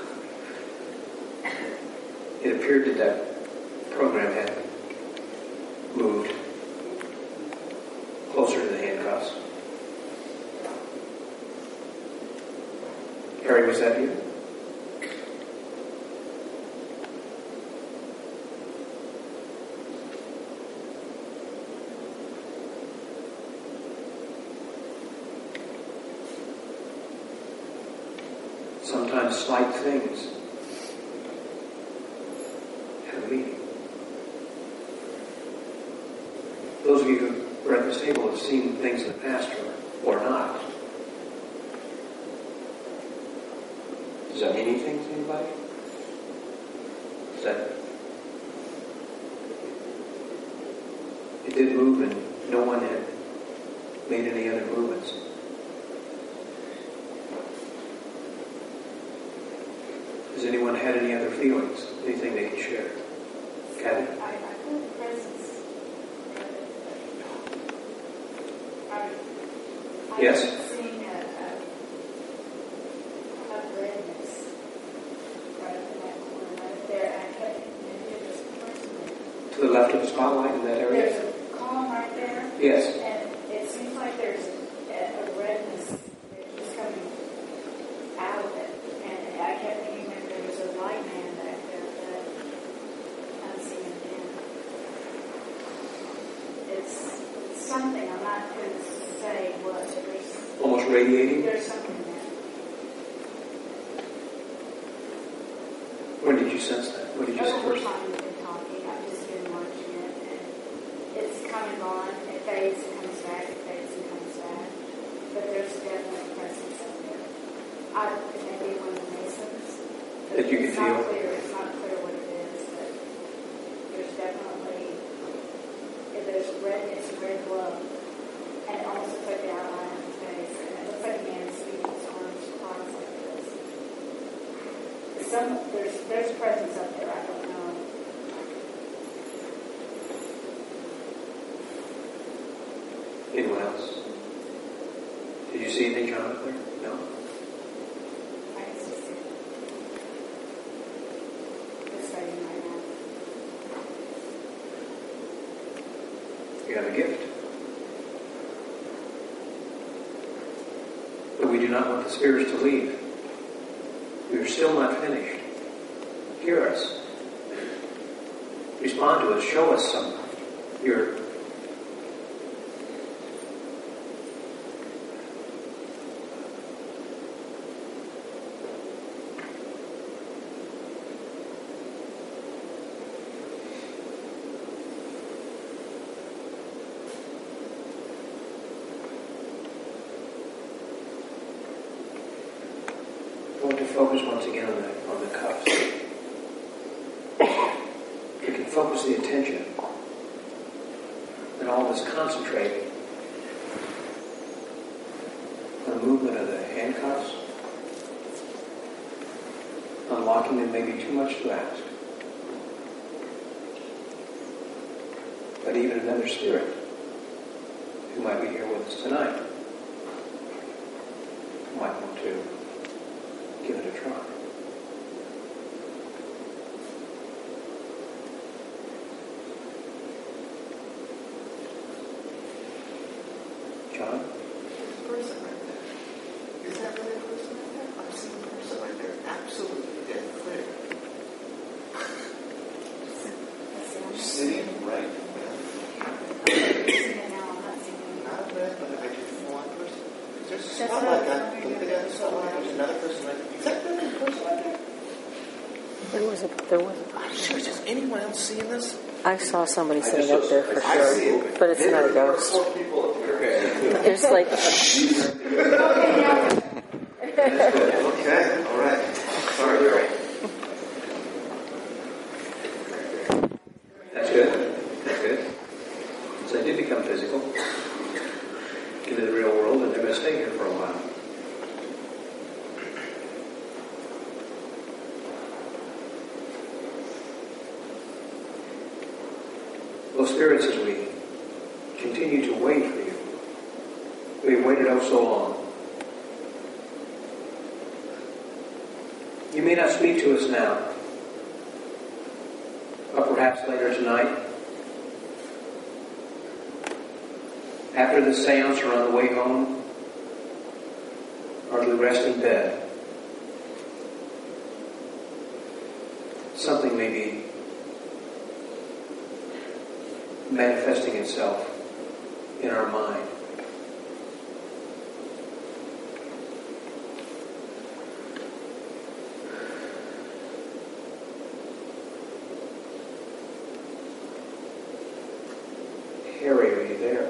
It appeared that that program had moved closer to the handcuffs. Harry, was that you? Sometimes slight things have meaning. Those of you who are at this table have seen things in the past or not. Does that mean anything to anybody? Is that... It did move and no one had made any other movements. Has anyone had any other feelings? Anything they can share? Kathy? I feel the presence. Yes? I'm seeing a redness right in that corner right there. And I kept thinking maybe it was personally. To the left of the spotlight in that area? There's a column right there. Yes. And it seems like there's a redness that keeps coming out of it. And I kept thinking maybe there was a light man back there, but I'm seeing it again. It's something. I'm not going to say what. Almost radiating? There's something there. When did you sense that? When did you That's sense the first? first time we've been talking. I've just been watching it, and it's coming on. It fades and comes back. It fades and comes back. But there's definitely a presence up there. It may be one of the masons. That you can it's feel? Not clear. It's not clear what it is, but there's definitely. If there's red, it's a red glow, and it almost looks like the outline of his face, and it looks like a man sweeping his arms across like this. There's presence up there. I don't know. Anyone else? Did you see anything, John, up there? No? I can just see it. It's starting right now. You have a gift. But we do not want the spirits to leave. We are still not finished. Hear us. Respond to us. Show us your focus once again on the cuffs. You can focus the attention and all this concentrating on the movement of the handcuffs. Unlocking them may be too much to ask. But even another spirit who might be here with us tonight might want to give it a try. John? Person right there. Is that really a person right there? I'm seeing a person right there. Absolutely dead clear. Sitting right there. Not a red, but I just one person. There's a spot like that. Look at that spot. There's another person right there. Is that really a person right there? There was a. I'm sure. Is anyone else seeing this? I saw somebody sitting up there for sure, but it's not a ghost. There's like. Okay, all right. Sorry, you're right. That's good. That's good. So they did become physical into the real world, and they're going to stay here for a while. Well, spirits, as we continue to wait for you, we've waited oh so long. You may not speak to us now, but perhaps later tonight, after the seance or on the way home, or as we rest in bed, something may be manifesting itself in our mind. Harry, are you there?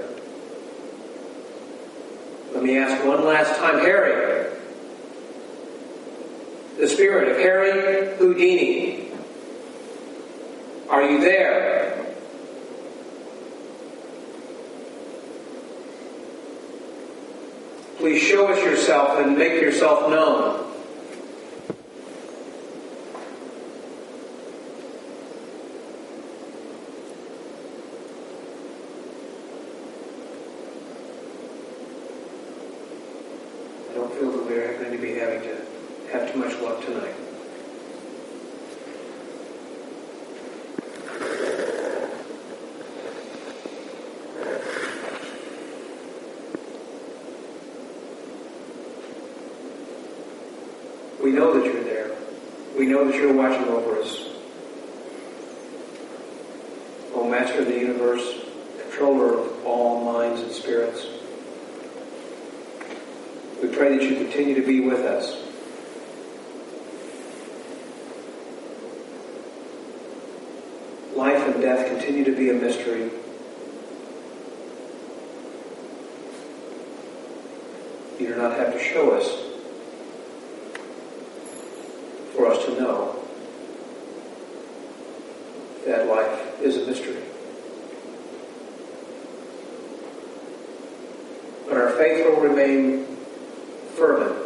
Let me ask one last time, Harry. The spirit of Harry Houdini. Are you there? Please show us yourself and make yourself known. I don't feel that we're going to be having to have too much luck tonight. We know that you're there. We know that you're watching over us. O Master of the universe, controller of all minds and spirits, we pray that you continue to be with us. Life and death continue to be a mystery. You do not have to show us for us to know that life is a mystery. But our faith will remain fervent.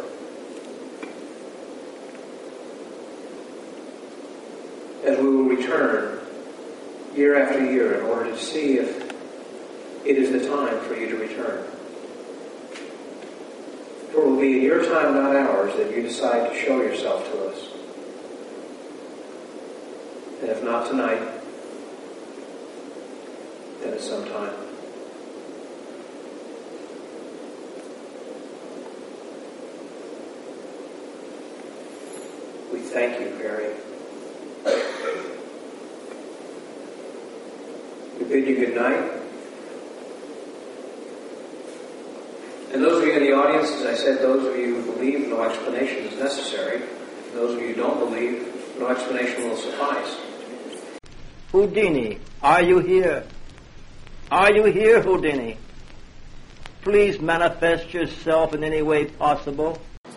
As we will return year after year in order to see if it is the time for you to return. For it will be in your time, not ours, that you decide to show yourself to us. And if not tonight, then at some time. We thank you, Harry. bid you good night. And those of you in the audience, as I said, those of you who believe, no explanation is necessary. Those of you who don't believe, no explanation will suffice. Houdini, are you here? Are you here, Houdini? Please manifest yourself in any way possible.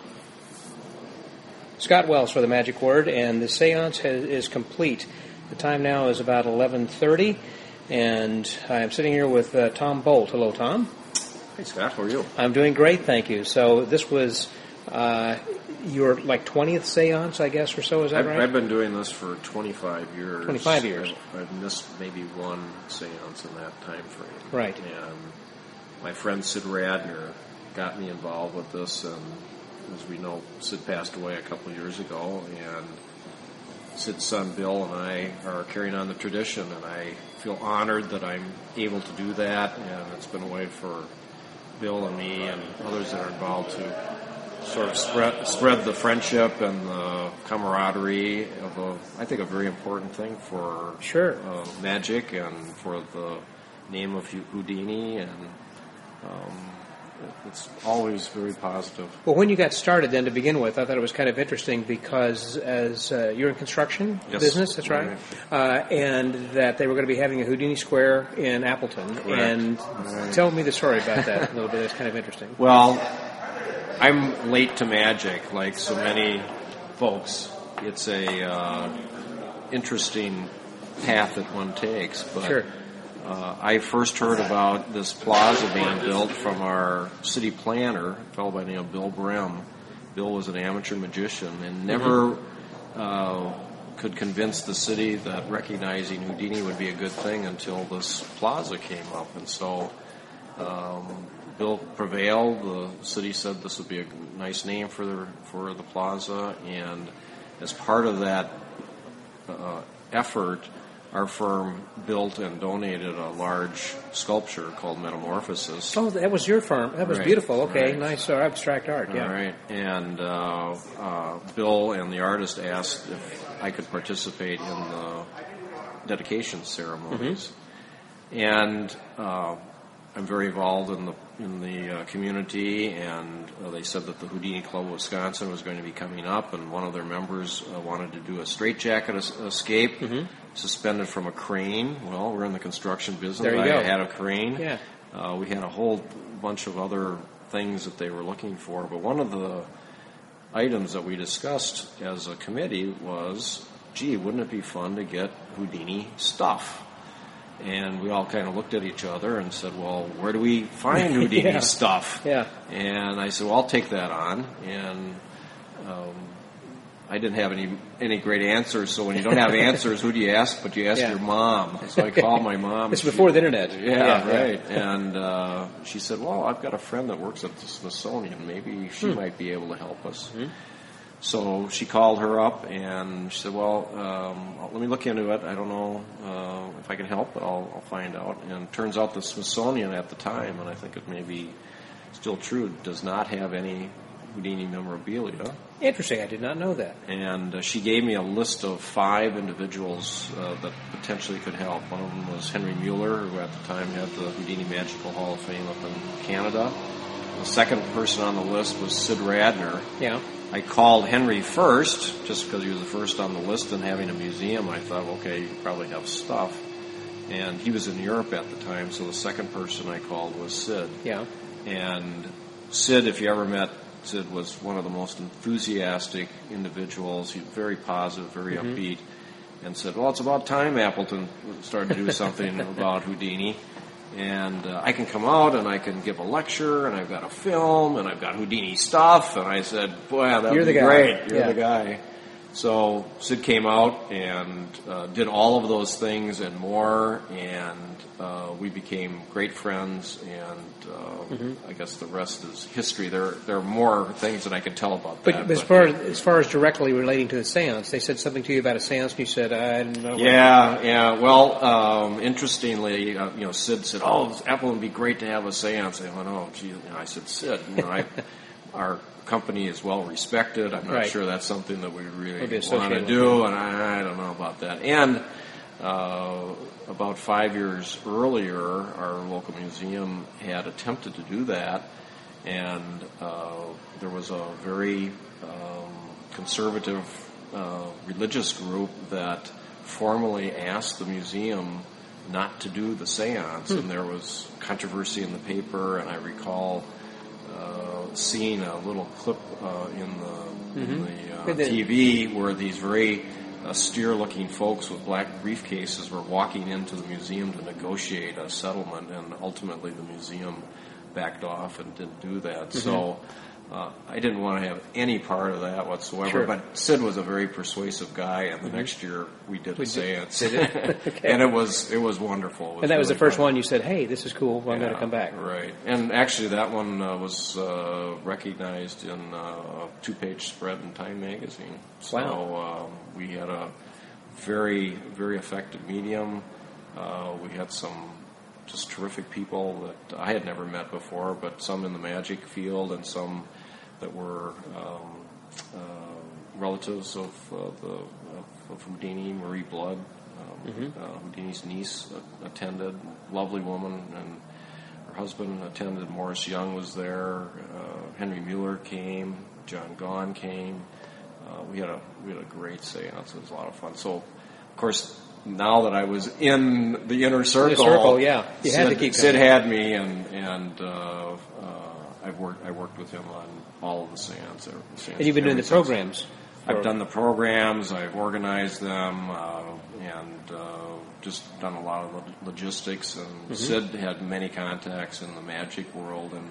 Scott Wells for the Magic Word, and the seance is complete. The time now is about 11:30, and I'm sitting here with Tom Bolt. Hello, Tom. Hey, Scott. How are you? I'm doing great, thank you. So this was your 20th seance, I guess, or so, is that right? I've been doing this for 25 years. 25 years. I've missed maybe one seance in that time frame. Right. And my friend Sid Radner got me involved with this, and as we know, Sid passed away a couple of years ago, and Sid's son Bill and I are carrying on the tradition, and I feel honored that I'm able to do that, and it's been a way for Bill and me and others that are involved to sort of spread the friendship and the camaraderie of I think a very important thing for magic and for the name of Houdini, and it's always very positive. Well, when you got started then to begin with, I thought it was kind of interesting because as you're in construction business, that's right, and that they were going to be having a Houdini Square in Appleton. Correct. And tell me the story about that a little bit. It's kind of interesting. Well, I'm late to magic, like so many folks. It's a interesting path that one takes, but I first heard about this plaza being built from our city planner, a fellow by the name of Bill Brehm. Bill was an amateur magician and never could convince the city that recognizing Houdini would be a good thing until this plaza came up. And so Bill prevailed. The city said this would be a nice name for the plaza, and as part of that effort, our firm built and donated a large sculpture called Metamorphosis. Oh, that was your firm. That was beautiful. Okay, right. Nice abstract art. All right. And Bill and the artist asked if I could participate in the dedication ceremonies. Mm-hmm. And I'm very involved in the community, and they said that the Houdini Club of Wisconsin was going to be coming up, and one of their members wanted to do a straitjacket escape, suspended from a crane. Well, we're in the construction business. There you go. I had a crane. Yeah. We had a whole bunch of other things that they were looking for, but one of the items that we discussed as a committee was, gee, wouldn't it be fun to get Houdini stuff? And we all kind of looked at each other and said, well, where do we find Houdini stuff? Yeah. And I said, well, I'll take that on. And I didn't have any great answers, so when you don't have answers, who do you ask? But you ask your mom. So I called my mom. It's before the internet. Yeah, right. And she said, well, I've got a friend that works at the Smithsonian. Maybe she might be able to help us. Mm-hmm. So she called her up, and she said, well, let me look into it. I don't know if I can help, but I'll find out. And it turns out the Smithsonian at the time, and I think it may be still true, does not have any Houdini memorabilia. Interesting. I did not know that. And she gave me a list of 5 individuals that potentially could help. One of them was Henry Mueller, who at the time had the Houdini Magical Hall of Fame up in Canada. The second person on the list was Sid Radner. Yeah. I called Henry first, just because he was the first on the list, and having a museum, I thought, okay, you probably have stuff. And he was in Europe at the time, so the second person I called was Sid. Yeah. And Sid, if you ever met Sid, was one of the most enthusiastic individuals. He was very positive, very upbeat, and said, well, it's about time Appleton started to do something about Houdini. And I can come out and I can give a lecture, and I've got a film, and I've got Houdini stuff. And I said, boy, that would be great. You're the guy. So Sid came out and did all of those things and more, and we became great friends, and I guess the rest is history. There are more things that I could tell about that. But as far as directly relating to the seance, they said something to you about a seance, and you said, I don't know. Yeah. Well, interestingly, Sid said, oh, Apple would be great to have a seance. I went, oh, gee. I said, Sid, our company is well respected. I'm not sure that's something that we really want to do, and I don't know about that. And about 5 years earlier, our local museum had attempted to do that, and there was a very conservative religious group that formally asked the museum not to do the seance, and there was controversy in the paper, and I recall seeing a little clip in the TV where these very austere-looking folks with black briefcases were walking into the museum to negotiate a settlement, and ultimately the museum backed off and didn't do that. So I didn't want to have any part of that whatsoever. Sure. But Sid was a very persuasive guy, and the next year we did a seance. Did it? Okay. And it was wonderful. It was and that was really the first fun. one you said, hey, this is cool, I'm going to come back. Right. And actually that one was recognized in a 2-page spread in Time magazine. So we had a very, very effective medium. We had some just terrific people that I had never met before, but some in the magic field and some that were relatives of Houdini. Marie Blood, Houdini's niece, attended. Lovely woman, and her husband attended. Morris Young was there. Henry Mueller came. John Gahn came. We had a great seance. It was a lot of fun. So, of course, now that I was in the inner circle, you had to keep Sid had me, and I worked with him on all of the seances. And you've been doing the programs. I've done the programs. I've organized them, and just done a lot of logistics. And Sid had many contacts in the magic world, and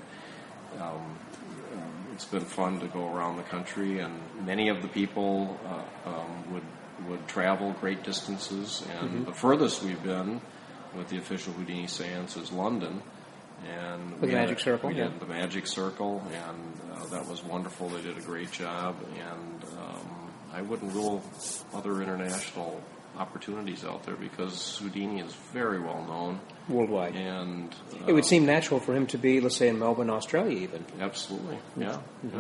it's been fun to go around the country. And many of the people would travel great distances, and the furthest we've been with the official Houdini seance is London. And the Magic Circle? We did the Magic Circle, and that was wonderful. They did a great job, and I wouldn't rule other international opportunities out there because Houdini is very well known worldwide, and it would seem natural for him to be, let's say, in Melbourne, Australia, even. Absolutely, yeah.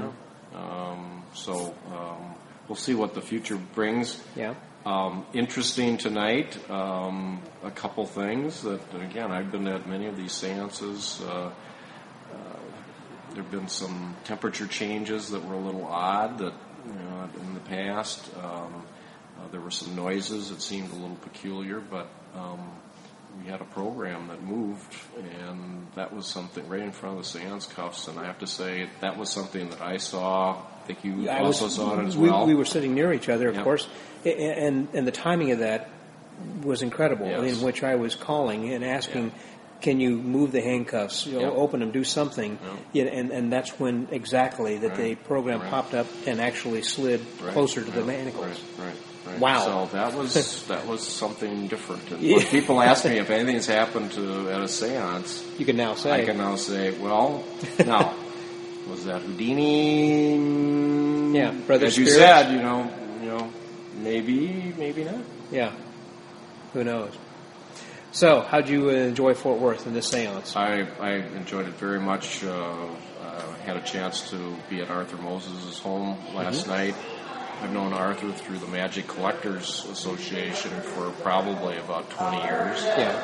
So we'll see what the future brings. Yeah. Interesting tonight, a couple things that, again, I've been at many of these seances. There have been some temperature changes that were a little odd that, in the past. There were some noises that seemed a little peculiar, but we had a program that moved, and that was something right in front of the seance cuffs, and I have to say that was something that I saw. I think you also saw it as well. We were sitting near each other, of course, and the timing of that was incredible, in which I was calling and asking, can you move the handcuffs, open them, do something, and that's when exactly that the program popped up and actually slid closer to the manacles. Right. Wow! So that was something different. And when people ask me if anything's happened at a seance, you can now say. I can now say, well, now was that Houdini? Yeah, Brother as you Spirits? said, maybe not. Yeah, who knows? So, how'd you enjoy Fort Worth in this seance? I enjoyed it very much. Had a chance to be at Arthur Moses' home last night. I've known Arthur through the Magic Collectors Association for probably about 20 years. Yeah.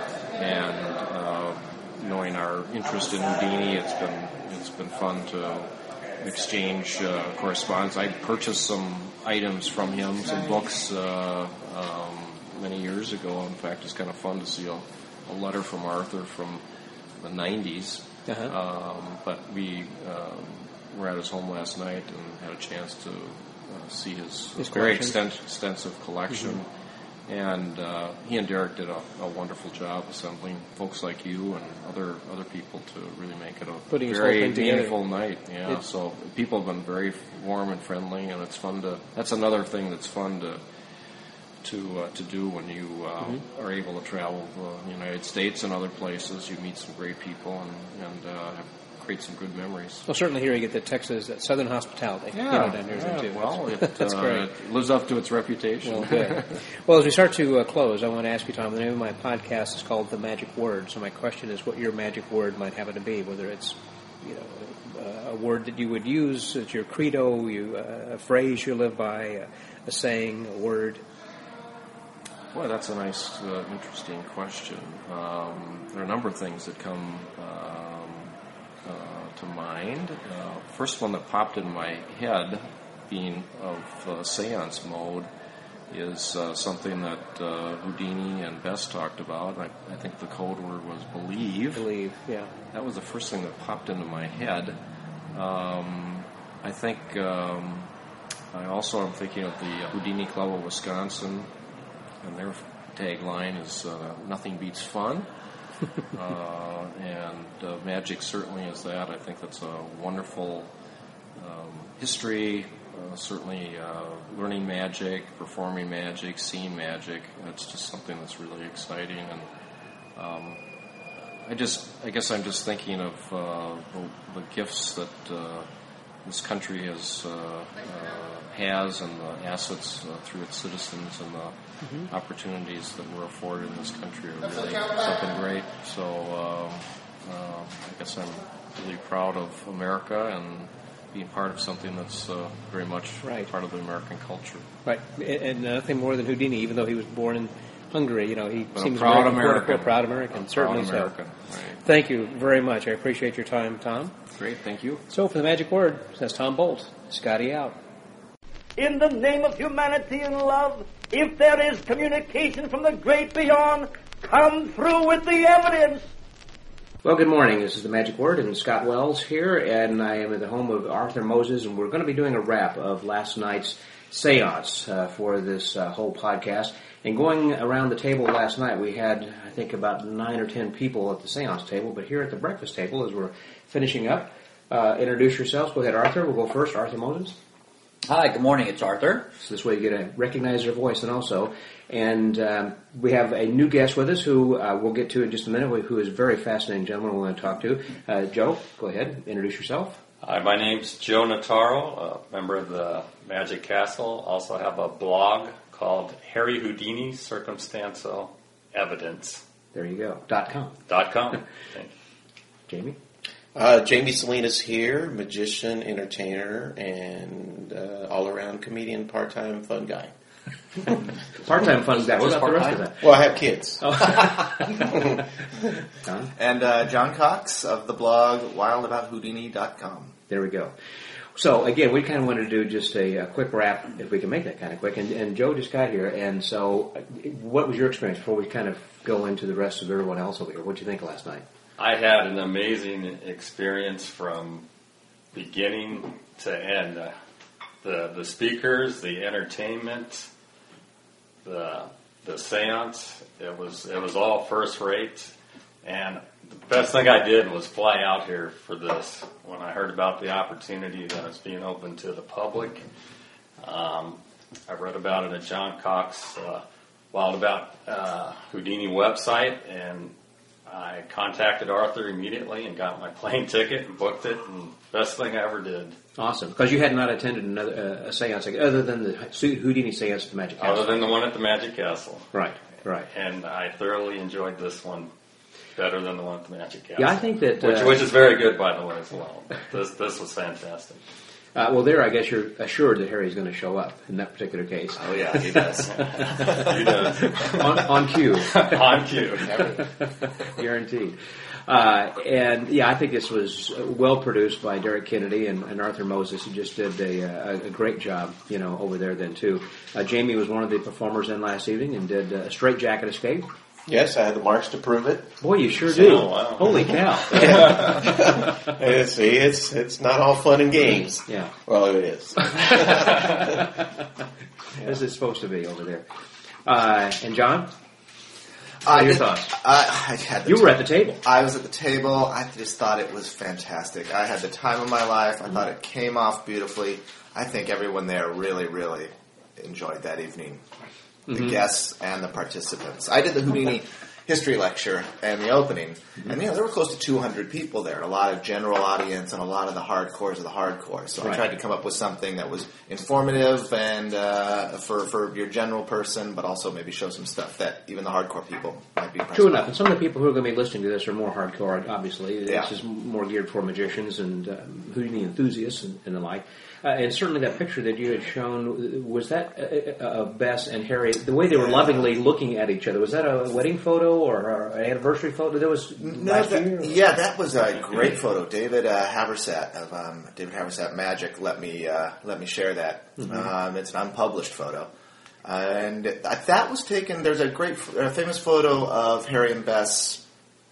And knowing our interest in Houdini, it's been fun to exchange correspondence. I purchased some items from him, some books, many years ago. In fact, it's kind of fun to see a letter from Arthur from the 90s. But we were at his home last night and had a chance to see his very extensive collection. And he and Derek did a wonderful job assembling folks like you and other people to really make it a very meaningful night. Yeah, so people have been very warm and friendly, and it's fun to. That's another thing that's fun to do when you are able to travel the United States and other places. You meet some great people and create some good memories. Well, certainly here you get that Southern hospitality. Yeah, down here too. Well, that's great. It lives up to its reputation. Well, good. Well, as we start to close, I want to ask you, Tom, the name of my podcast is called The Magic Word. So my question is what your magic word might happen to be, whether it's a word that you would use as your credo, a phrase you live by, a saying, a word. Boy, that's a nice, interesting question. There are a number of things that come to mind. First one that popped in my head, being of seance mode, is something that Houdini and Bess talked about. I think the code word was believe. Believe, yeah. That was the first thing that popped into my head. I think I also am thinking of the Houdini Club of Wisconsin, and their tagline is "Nothing beats fun." And magic certainly is that. I think that's a wonderful history. Certainly learning magic, performing magic, seeing magic. It's just something that's really exciting. And I guess I'm just thinking of the gifts that this country has and the assets through its citizens and the opportunities that we're afforded in this country are really something great. So I guess I'm really proud of America and being part of something that's very much part of the American culture. Right, and nothing more than Houdini, even though he was born in Hungary. He seems proud American. A proud American, certainly so. Right. Thank you very much. I appreciate your time, Tom. Great, thank you. So for the magic word, says Tom Bolt. Scotty out. In the name of humanity and love, if there is communication from the great beyond, come through with the evidence. Well, good morning. This is the Magic Word, and Scott Wells here, and I am at the home of Arthur Moses, and we're going to be doing a wrap of last night's seance for this whole podcast. And going around the table last night, we had, I think, about 9 or 10 people at the seance table, but here at the breakfast table, as we're finishing up, introduce yourselves. Go ahead, Arthur. We'll go first. Arthur Moses. Hi, good morning. It's Arthur. So this way you get to recognize their voice and also. And we have a new guest with us who we'll get to in just a minute, who is a very fascinating gentleman we want to talk to. Joe, go ahead. Introduce yourself. Hi, my name's Joe Notaro, a member of the Magic Castle. Also have a blog called Harry Houdini Circumstantial Evidence. There you go. .com. Thank you. Jamie? Jamie Salinas here, magician, entertainer, and all-around comedian, part-time fun guy. Part-time fun guy. What about the rest of that? Well, I have kids. John? And John Cox of the blog wildabouthoudini.com. There we go. So, again, we kind of wanted to do just a quick wrap, if we can make that kind of quick. And Joe just got here, and so what was your experience before we kind of go into the rest of everyone else over here? What did you think last night? I had an amazing experience from beginning to end. The speakers, the entertainment, the seance, it was all first rate. And the best thing I did was fly out here for this. When I heard about the opportunity that it's being open to the public, I read about it at John Cox Wild About Houdini website, and I contacted Arthur immediately and got my plane ticket and booked it, and best thing I ever did. Awesome. Because you had not attended another a seance other than the Houdini seance at the Magic Castle. Other than the one at the Magic Castle. Right. And I thoroughly enjoyed this one better than the one at the Magic Castle. Yeah, I think that... which is very good, by the way, as well. This was fantastic. Well, there, I guess you're assured that Harry's going to show up in that particular case. Oh, yeah, he does. He does. On cue. On cue. Guaranteed. And, yeah, I think this was well produced by Derek Kennedy and Arthur Moses, who just did a great job, over there then, too. Jamie was one of the performers in last evening and did a Straight Jacket Escape. Yes, I had the marks to prove it. Boy, you sure do. Oh, wow. Holy cow. See, it's not all fun and games. Yeah. Well, it is. As it's supposed to be over there. And John? What are your thoughts? You were at the table. I was at the table. I just thought it was fantastic. I had the time of my life. I thought it came off beautifully. I think everyone there really, really enjoyed that evening. The guests and the participants. I did the Houdini history lecture and the opening, and there were close to 200 people there, a lot of general audience and a lot of the hardcores of the hardcore. So I tried to come up with something that was informative and for your general person, but also maybe show some stuff that even the hardcore people might be impressed True enough, and some of the people who are going to be listening to this are more hardcore, obviously. Yeah. This is more geared for magicians and Houdini enthusiasts and the like. And certainly that picture that you had shown, was that Bess and Harry, the way they were lovingly looking at each other, was that a wedding photo or an anniversary photo? That was last year? Yeah, that was a great photo. David Haversat of David Haversat Magic let me share that. Mm-hmm. It's an unpublished photo. And that was taken, there's a famous photo of Harry and Bess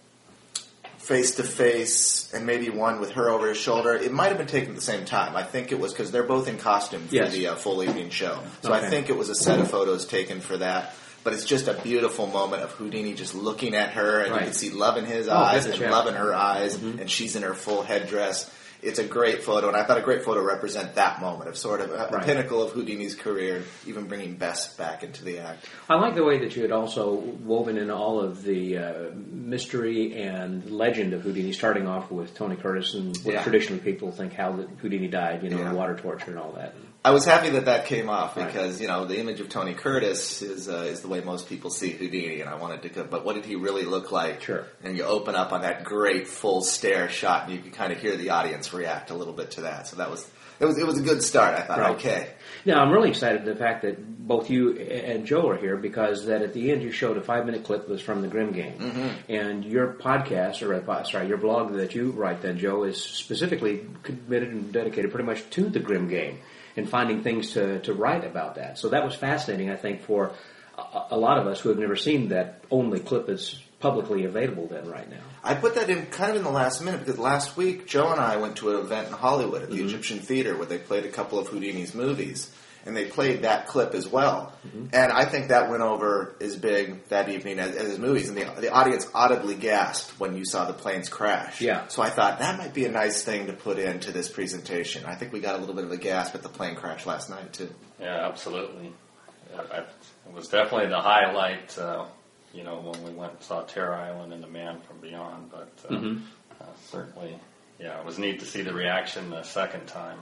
face to face, and maybe one with her over his shoulder. It might have been taken at the same time. I think it was because they're both in costume for the full evening show. So I think it was a set of photos taken for that. But it's just a beautiful moment of Houdini just looking at her, and you can see love in his eyes and love in her eyes, and she's in her full headdress. It's a great photo, and I thought a great photo represent that moment of sort of a pinnacle of Houdini's career, even bringing Bess back into the act. I like the way that you had also woven in all of the mystery and legend of Houdini, starting off with Tony Curtis and what traditionally people think how Houdini died, the water torture and all that. I was happy that came off because, the image of Tony Curtis is the way most people see Houdini, and I wanted to go, but what did he really look like? Sure. And you open up on that great full stare shot, and you can kind of hear the audience react a little bit to that. So it was a good start. I thought, okay. Now, I'm really excited the fact that both you and Joe are here, because that at the end you showed a 5-minute clip that was from the Grimm game. Mm-hmm. And your podcast, your blog that you write then, Joe, is specifically committed and dedicated pretty much to the Grimm game and finding things to write about that. So that was fascinating, I think, for a lot of us who have never seen that only clip that's publicly available then right now. I put that in kind of in the last minute, because last week Joe and I went to an event in Hollywood at the Egyptian Theater where they played a couple of Houdini's movies, and they played that clip as well. Mm-hmm. And I think that went over as big that evening as his movies, and the audience audibly gasped when you saw the planes crash. Yeah. So I thought that might be a nice thing to put into this presentation. I think we got a little bit of a gasp at the plane crash last night, too. Yeah, absolutely. It was definitely the highlight, when we went and saw Terror Island and The Man from Beyond. But certainly, it was neat to see the reaction the second time.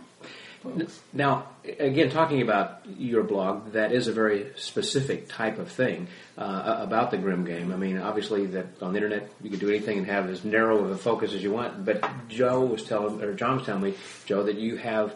Now, again, talking about your blog, that is a very specific type of thing about the Grimm game. I mean, obviously, that on the internet you can do anything and have as narrow of a focus as you want. But John was telling me, Joe, that you have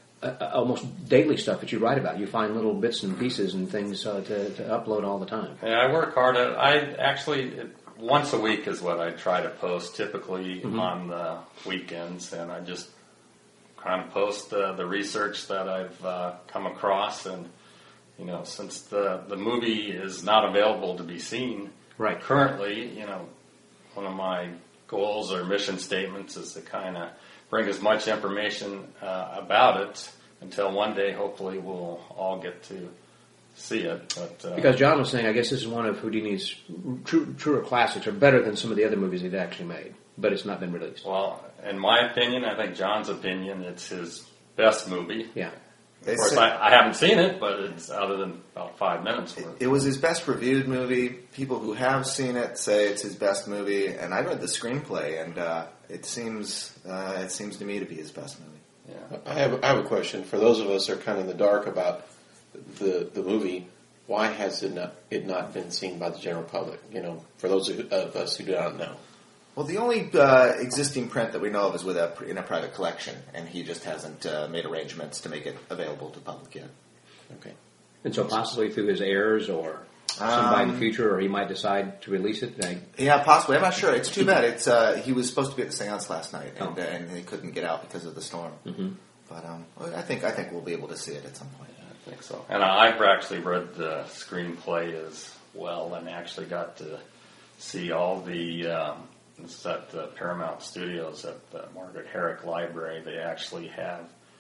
almost daily stuff that you write about. You find little bits and pieces and things to upload all the time. Yeah, I work hard at it. I actually, once a week is what I try to post, typically on the weekends, and I just kind of post the research that I've come across. And, since the movie is not available to be seen currently, one of my goals or mission statements is to kind of bring as much information about it until one day, hopefully, we'll all get to see it. But, because John was saying, I guess this is one of Houdini's truer classics, or better than some of the other movies he'd actually made, but it's not been released. Well, in my opinion, I think John's opinion, it's his best movie. Yeah. Of course, I haven't seen it, but it's other than about 5 minutes worth. It was his best reviewed movie. People who have seen it say it's his best movie, and I read the screenplay, and it seems to me to be his best movie. Yeah. I have a question for those of us who are kind of in the dark about the movie. Why has it not been seen by the general public? For those of us who do not know. Well, the only existing print that we know of is in a private collection, and he just hasn't made arrangements to make it available to the public yet. Okay. And so possibly through his heirs or somebody in the future, or he might decide to release it? Yeah, possibly. I'm not sure. It's too bad. He was supposed to be at the seance last night, and he couldn't get out because of the storm. Mm-hmm. But I think we'll be able to see it at some point. Yeah, I think so. And I've actually read the screenplay as well, and actually got to see all the... It's at the Paramount Studios at the Margaret Herrick Library. They actually have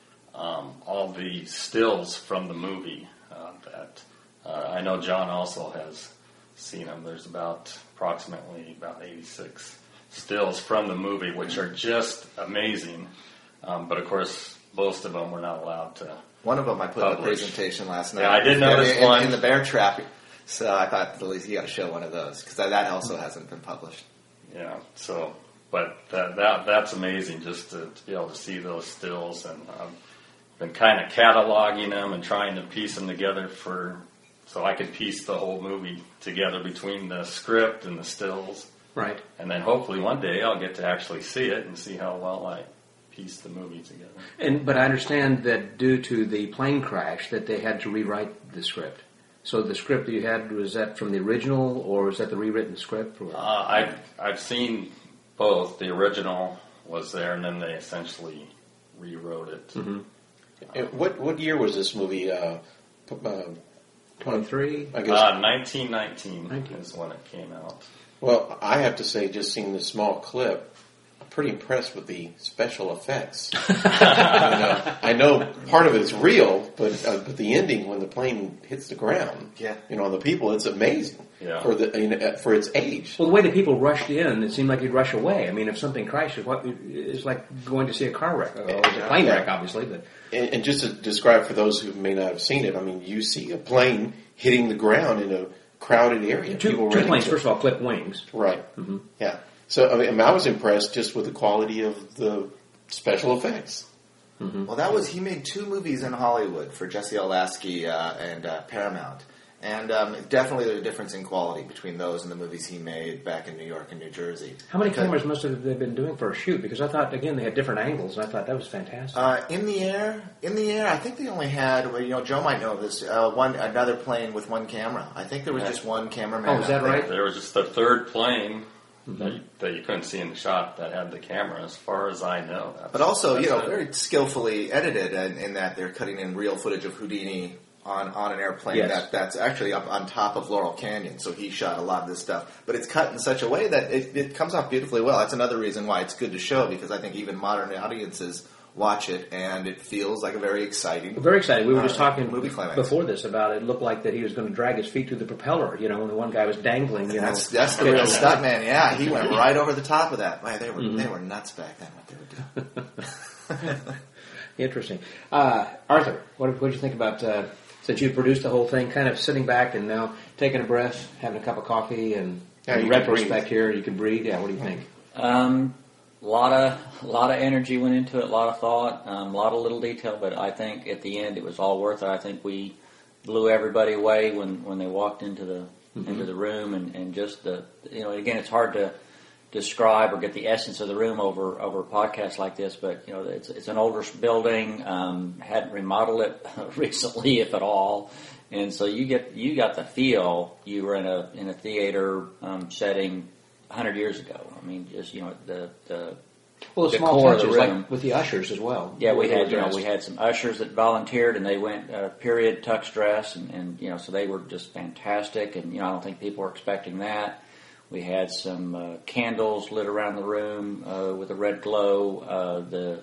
all the stills from the movie that I know John also has seen them. There's approximately 86 stills from the movie, which are just amazing. But of course, most of them were not allowed to. One of them I put in the presentation last night. Yeah, I did notice one in the bear trap. So I thought at least you got to show one of those because that also hasn't been published. Yeah, but that's amazing just to be able to see those stills, and I've been kind of cataloging them and trying to piece them together so I could piece the whole movie together between the script and the stills. Right. And then hopefully one day I'll get to actually see it and see how well I piece the movie together. But I understand that due to the plane crash that they had to rewrite the script. So the script that you had, was that from the original, or was that the rewritten script? I've seen both. The original was there, and then they essentially rewrote it. Mm-hmm. What year was this movie? 23? I guess 1919 is when it came out. Well, I have to say, just seeing this small clip, I'm pretty impressed with the special effects. I know part of it's real, but the ending when the plane hits the ground, the people, it's amazing for its age. Well, the way the people rushed in, it seemed like you'd rush away. I mean, if something crashes, it's like going to see a car wreck. Or a plane wreck, obviously. But and just to describe for those who may not have seen it, I mean, you see a plane hitting the ground in a crowded area. Two planes, first of all, clip wings. Right. Mm-hmm. Yeah. So I was impressed just with the quality of the special effects. Mm-hmm. Well, he made 2 movies in Hollywood for Jesse L. Lasky and Paramount. And definitely there's a difference in quality between those and the movies he made back in New York and New Jersey. How many cameras must have they been doing for a shoot? Because I thought, again, they had different angles, and I thought that was fantastic. In the air, I think they only had, Joe might know this, another plane with 1 camera. I think there was just 1 cameraman. Oh, is that right? There was just the third plane that you couldn't see in the shot that had the camera, as far as I know. But also, very skillfully edited in that they're cutting in real footage of Houdini on an airplane that's actually up on top of Laurel Canyon. So he shot a lot of this stuff. But it's cut in such a way that it comes off beautifully well. That's another reason why it's good to show, because I think even modern audiences watch it, and it feels like a very exciting... Very exciting. We were just talking movie climax before this about it. It looked like that he was going to drag his feet through the propeller, and the one guy was dangling, That's the real stuntman, yeah. He went right over the top of that. Man, they were nuts back then, what they were doing. Interesting. Arthur, what did you think about... since you produced the whole thing, kind of sitting back and now taking a breath, having a cup of coffee, and in retrospect here, you can breathe. Yeah, what do you think? A lot of energy went into it, a lot of thought, a lot of little detail, but I think at the end it was all worth it. I think we blew everybody away when they walked into the room, and just again, it's hard to describe or get the essence of the room over a podcast like this, but it's an older building, hadn't remodeled it recently, if at all, and so you got the feel you were in a theater setting 100 years ago. I mean, just the small touches, like with the ushers as well. Yeah, we had some ushers that volunteered, and they went period tux dress, and so they were just fantastic, and I don't think people were expecting that. We had some candles lit around the room with a red glow.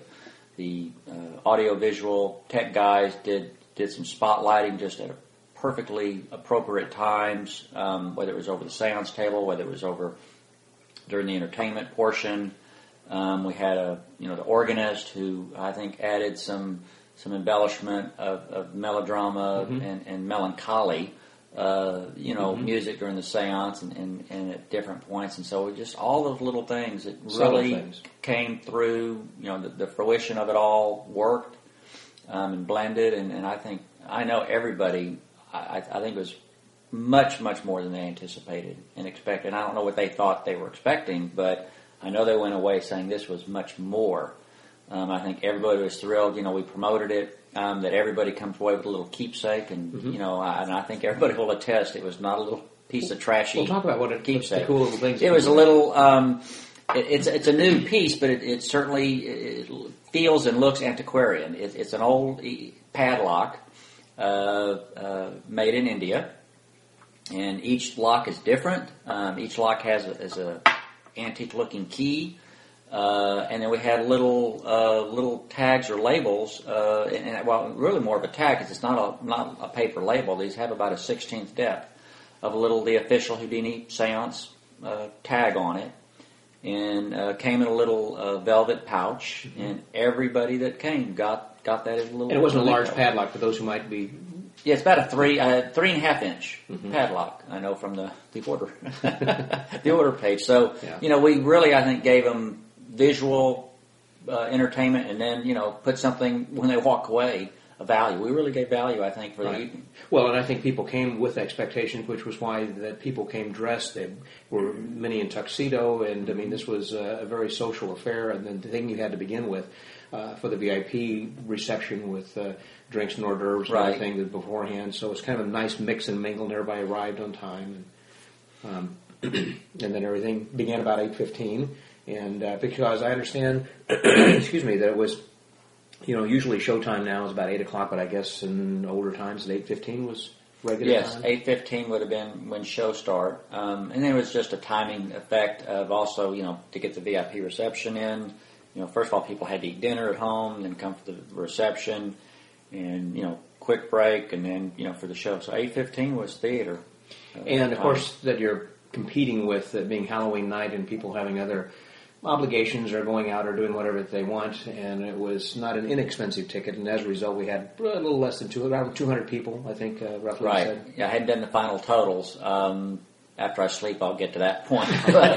The audio-visual tech guys did some spotlighting just at perfectly appropriate times, whether it was over the seance table, whether it was over during the entertainment portion. We had the organist who I think added some embellishment of melodrama and melancholy. Music during the seance and at different points, and so just all those little things that really came through. The fruition of it all worked and blended, and I know everybody. I think it was much more than they anticipated and expected. And I don't know what they thought they were expecting, but I know they went away saying this was much more. I think everybody was thrilled. We promoted it. That everybody comes away with a little keepsake, and and I think everybody will attest it was not a little piece of trashy. We'll talk about what it keepsake. The cool little things. It was a little. It's a new piece, but it certainly feels and looks antiquarian. It's an old padlock made in India, and each lock is different. Each lock has a antique looking key. And then we had little tags or labels, really more of a tag because it's not a paper label. These have about a 16th depth of the official Houdini seance tag on it, and came in a little velvet pouch, and everybody that came got that as a little. And it wasn't a large padlock for those who might be. Yeah, it's about a 3.5 inch padlock. I know from the order the order page. So we really I think gave them visual entertainment, and then put something when they walk away a value. We really gave value, I think, for the evening. Well, and I think people came with expectations, which was why that people came dressed. They were many in tuxedo, and I mean this was a very social affair, and the thing you had to begin with. for the VIP reception with drinks and hors d'oeuvres and everything beforehand. So it was kind of a nice mix and mingle, and everybody arrived on time. And then everything began about 8:15. And because I understand, excuse me, that it was, usually showtime now is about 8 o'clock, but I guess in older times, 8:15 was regular time? Yes, 8:15 would have been when show start. And then it was just a timing effect of also, to get the VIP reception in. First of all, people had to eat dinner at home, then come for the reception, and, quick break, and then, for the show. So 8:15 was theater. And, of course, that you're competing with it being Halloween night and people having other obligations or going out or doing whatever they want, and it was not an inexpensive ticket, and as a result we had a little less than around 200 people, I think, roughly. Right. Said. Yeah, I hadn't done the final totals. After I sleep, I'll get to that point. But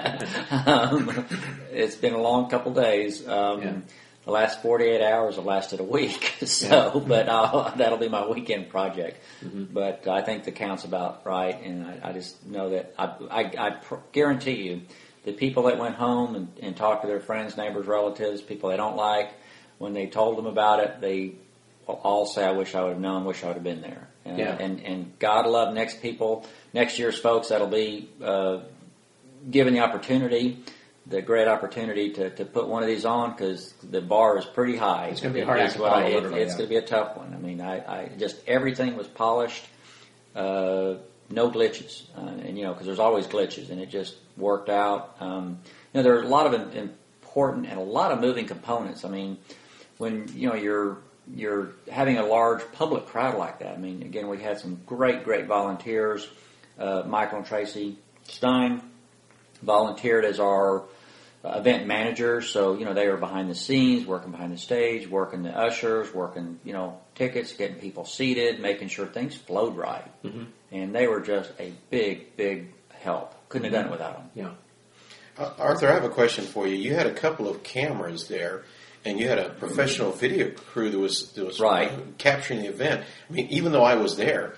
it's been a long couple days. The last 48 hours have lasted a week, but that'll be my weekend project. Mm-hmm. But I think the count's about right, and I just know that I guarantee you the people that went home and talked to their friends, neighbors, relatives, people they don't like, when they told them about it, they all say, I wish I would have known, wish I would have been there. And God love next year's folks that'll be given the opportunity, the great opportunity to put one of these on, because the bar is pretty high. It's going to be hard to follow. It's going to be a tough one. I mean, I just everything was polished, no glitches, and because there's always glitches, and it just worked out. There are a lot of important and a lot of moving components. I mean, when you're having a large public crowd like that. I mean, again, we had some great volunteers. Michael and Tracy Stein volunteered as our event managers, so they were behind the scenes, working behind the stage, working the ushers, working tickets, getting people seated, making sure things flowed right. Mm-hmm. And they were just a big help. Couldn't have done it without them. Yeah. Arthur, I have a question for you. You had a couple of cameras there, and you had a professional video crew that was capturing the event. I mean, even though I was there,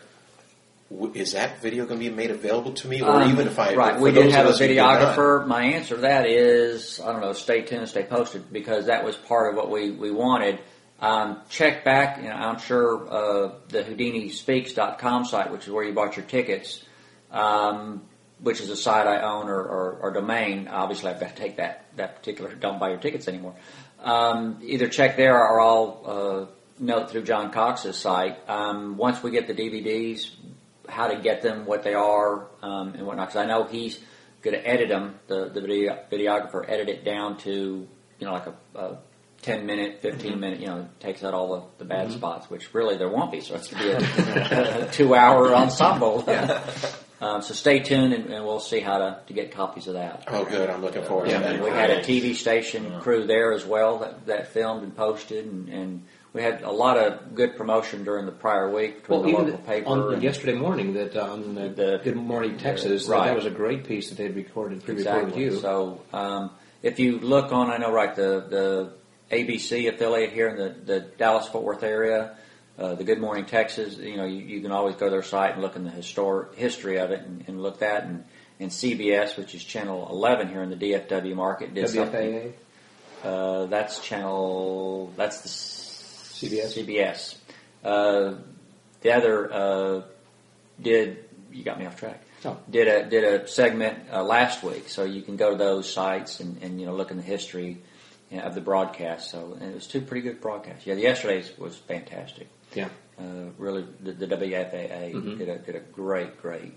is that video going to be made available to me, or even if I we did have a videographer. My answer to that is stay tuned, stay posted, because that was part of what we wanted. Check back. I'm sure the HoudiniSpeaks.com site, which is where you bought your tickets, which is a site I own or domain. Obviously, I've got to take that particular. Don't buy your tickets anymore. Either check there or I'll note through John Cox's site. Once we get the DVDs, how to get them, what they are, and whatnot. Because I know he's going to edit them. The videographer edit it down to like a 10-minute, 15-minute. Takes out all the bad spots, which really there won't be. So it's going to be a 2-hour ensemble. Yeah. So stay tuned, and we'll see how to get copies of that. Oh, good. I'm looking forward to that. We had a TV station crew there as well that filmed and posted, and we had a lot of good promotion during the prior week between the local paper. On yesterday morning, on the Good Morning Texas, that was a great piece that they'd recorded pre-recorded with you. So if you look on, the ABC affiliate here in the Dallas-Fort Worth area, the Good Morning Texas, you can always go to their site and look in the history of it and look that. And CBS, which is Channel 11 here in the DFW market, did WFAA? That's the CBS. The other you got me off track. Oh. Did a segment last week, so you can go to those sites and look in the history of the broadcast. So it was two pretty good broadcasts. Yeah, yesterday's was fantastic. Yeah, really, the WFAA did a great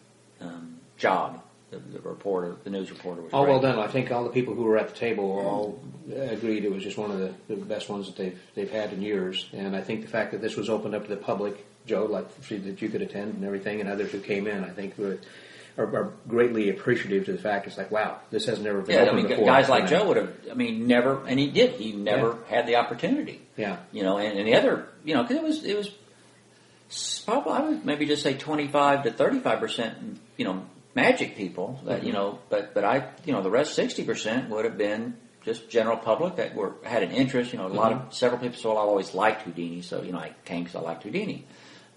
job. The news reporter was all great. Well done. I think all the people who were at the table all agreed it was just one of the best ones that they've had in years. And I think the fact that this was opened up to the public, Joe, that you could attend and everything, and others who came in, I think are greatly appreciative to the fact it's like, wow, this has never been opened before. Guys like Joe would have, never, and he did. He never had the opportunity. Yeah. And the other, because it was probably, I would maybe just say 25 to 35%, magic people that, but I, the rest 60% would have been just general public that had an interest. Several people said, well, I've always liked Houdini, so, I came because I liked Houdini.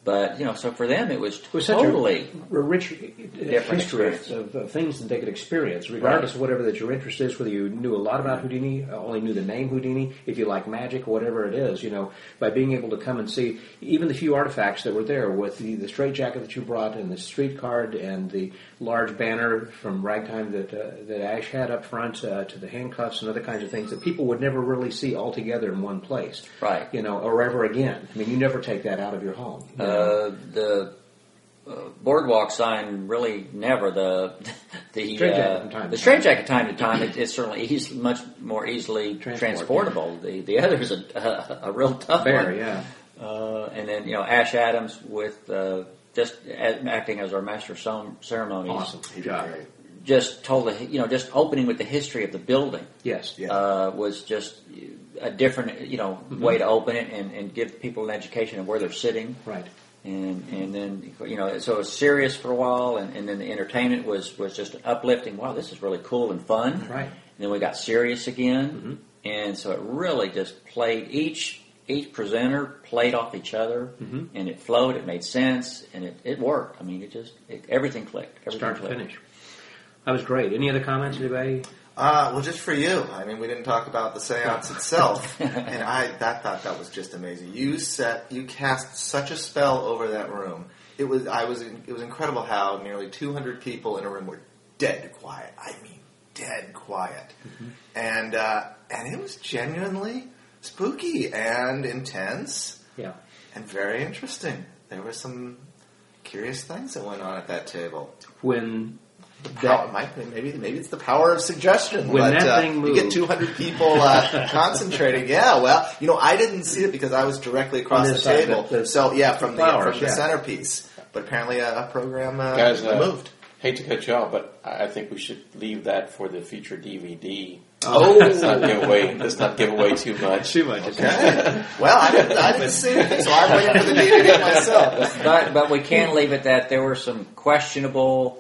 But, so for them it was such totally a rich different history experience. of things that they could experience, regardless of whatever that your interest is, whether you knew a lot about Houdini, only knew the name Houdini, if you like magic, whatever it is, by being able to come and see even the few artifacts that were there with the straitjacket that you brought and the street card and the large banner from Ragtime that Ash had up front to the handcuffs and other kinds of things that people would never really see all together in one place. Right. Or ever again. I mean, you never take that out of your home. The boardwalk sign really never. The straitjacket time to time it's certainly much more easily transportable. Yeah. The other is a real tough one. Yeah. And then Ash Adams with just acting as our master ceremonies. Awesome job. Just told just opening with the history of the building. Yes. Was just a different way to open it and give people an education of where they're sitting. Right. And then so it was serious for a while, and then the entertainment was just uplifting. Wow, this is really cool and fun. Right. And then we got serious again, and so it really just played. Each presenter played off each other, and it flowed. It made sense, and it worked. I mean, everything clicked. Start to finish. That was great. Any other comments, anybody? Well, just for you. I mean, we didn't talk about the seance itself, and I thought that was just amazing. You cast such a spell over that room. It was incredible how nearly 200 people in a room were dead quiet. I mean, dead quiet, and it was genuinely spooky and intense, and very interesting. There were some curious things that went on at that table. Maybe it's the power of suggestion. When that thing moved, you get 200 people concentrating. Yeah, well, I didn't see it because I was directly across the table. From the centerpiece. But apparently, a program Guys, moved. Hate to cut you off, but I think we should leave that for the future DVD. Let's not give away too much. Okay. Well, I didn't see anything, so I'm waiting for the DVD myself. But we can leave it that there were some questionable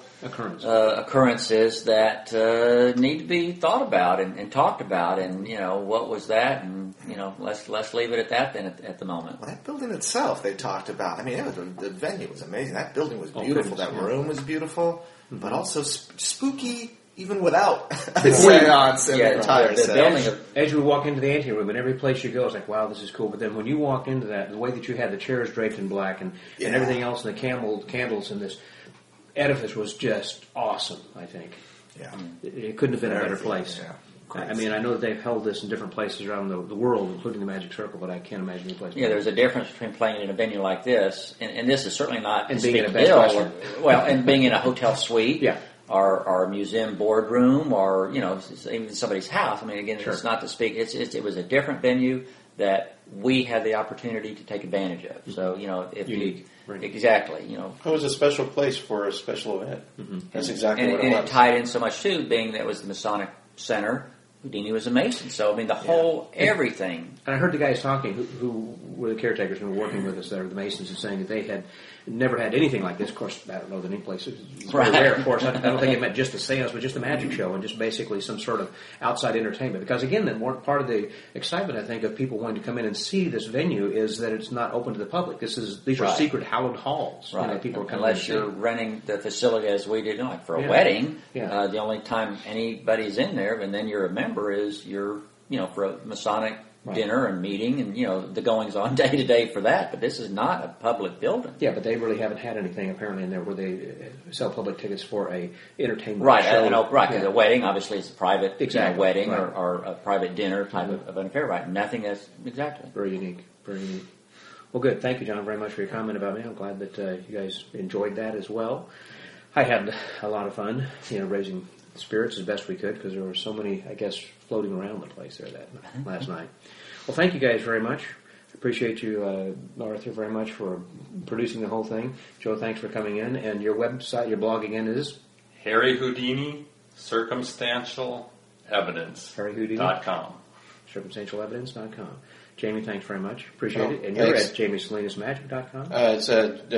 occurrences that need to be thought about and talked about, and what was that, and let's leave it at that then at the moment. Well, that building itself they talked about. I mean, the venue was amazing. That building was beautiful. That room was beautiful, but also spooky. Even without a seance in the entire set. As you walk into the anteroom, and every place you go, it's like, wow, this is cool. But then when you walk into that, the way that you had the chairs draped in black and everything else, and the candles in this edifice was just awesome, I think. Yeah. It couldn't have been a better place. Yeah. I mean, I know that they've held this in different places around the world, including the Magic Circle, but I can't imagine any place. Yeah, there's a difference between playing in a venue like this, and this is certainly not and being in a Best Western. And being in a hotel suite. Yeah. Or museum boardroom, or even somebody's house. I mean, again, it's not to speak. It was a different venue that we had the opportunity to take advantage of. So unique, exactly. It was a special place for a special event. That's exactly what it was. And it tied in so much too, being that it was the Masonic Center. Houdini was a Mason, so I mean the whole everything. And I heard the guys talking who were the caretakers who were working with us there, the Masons, and saying that they had never had anything like this. Of course, I don't know the new place. It's very rare, of course. I don't think it meant just a seance, but just a magic show and just basically some sort of outside entertainment. Because again, then part of the excitement, I think, of people wanting to come in and see this venue is that it's not open to the public. These are secret hallowed halls. Right. People are coming unless you're renting the facility as we did, like for a wedding. Yeah. The only time anybody's in there, and then you're a member, is you're for a Masonic dinner and meeting, and the goings on day to day for that. But this is not a public building. Yeah, but they really haven't had anything apparently in there where they sell public tickets for a entertainment show. Right, because a wedding obviously is a private wedding or a private dinner type of an affair. Right, nothing as exactly. Very unique. Very unique. Well, good. Thank you, John, very much for your comment about me. I'm glad that you guys enjoyed that as well. I had a lot of fun, raising spirits as best we could because there were so many, I guess, floating around the place there last night. Well, thank you guys very much. Appreciate you, Arthur, very much for producing the whole thing. Joe, thanks for coming in. And your website, your blog again is? Harry Houdini, Circumstantial Evidence. HarryHoudini.com. CircumstantialEvidence.com. Jamie, thanks very much. Appreciate it. And you're at JamieSalinasMagic.com? It's at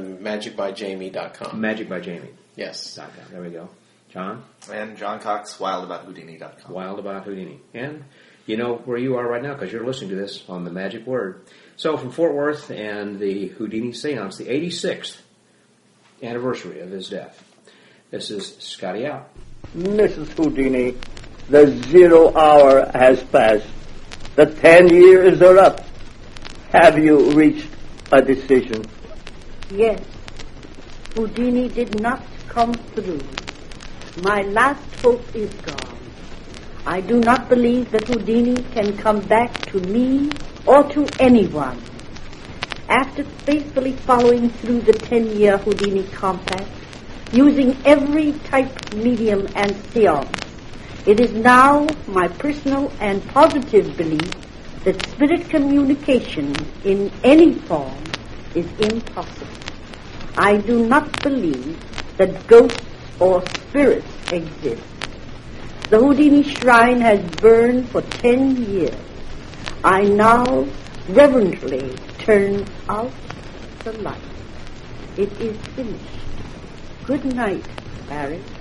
MagicByJamie.com. Magic by Jamie. Yes. .com. There we go. John? And John Cox, WildAboutHoudini.com. WildAboutHoudini. And you know where you are right now because you're listening to this on the Magic Word. So from Fort Worth and the Houdini Seance, the 86th anniversary of his death, this is Scotty out. Mrs. Houdini, the 0 hour has passed. The 10 years are up. Have you reached a decision? Yes. Houdini did not come through. My last hope is gone. I do not believe that Houdini can come back to me or to anyone. After faithfully following through the 10-year Houdini compact, using every type medium and seance, it is now my personal and positive belief that spirit communication in any form is impossible. I do not believe that ghosts or spirits exist. The Houdini shrine has burned for 10 years. I now reverently turn out the light. It is finished. Good night, Barry.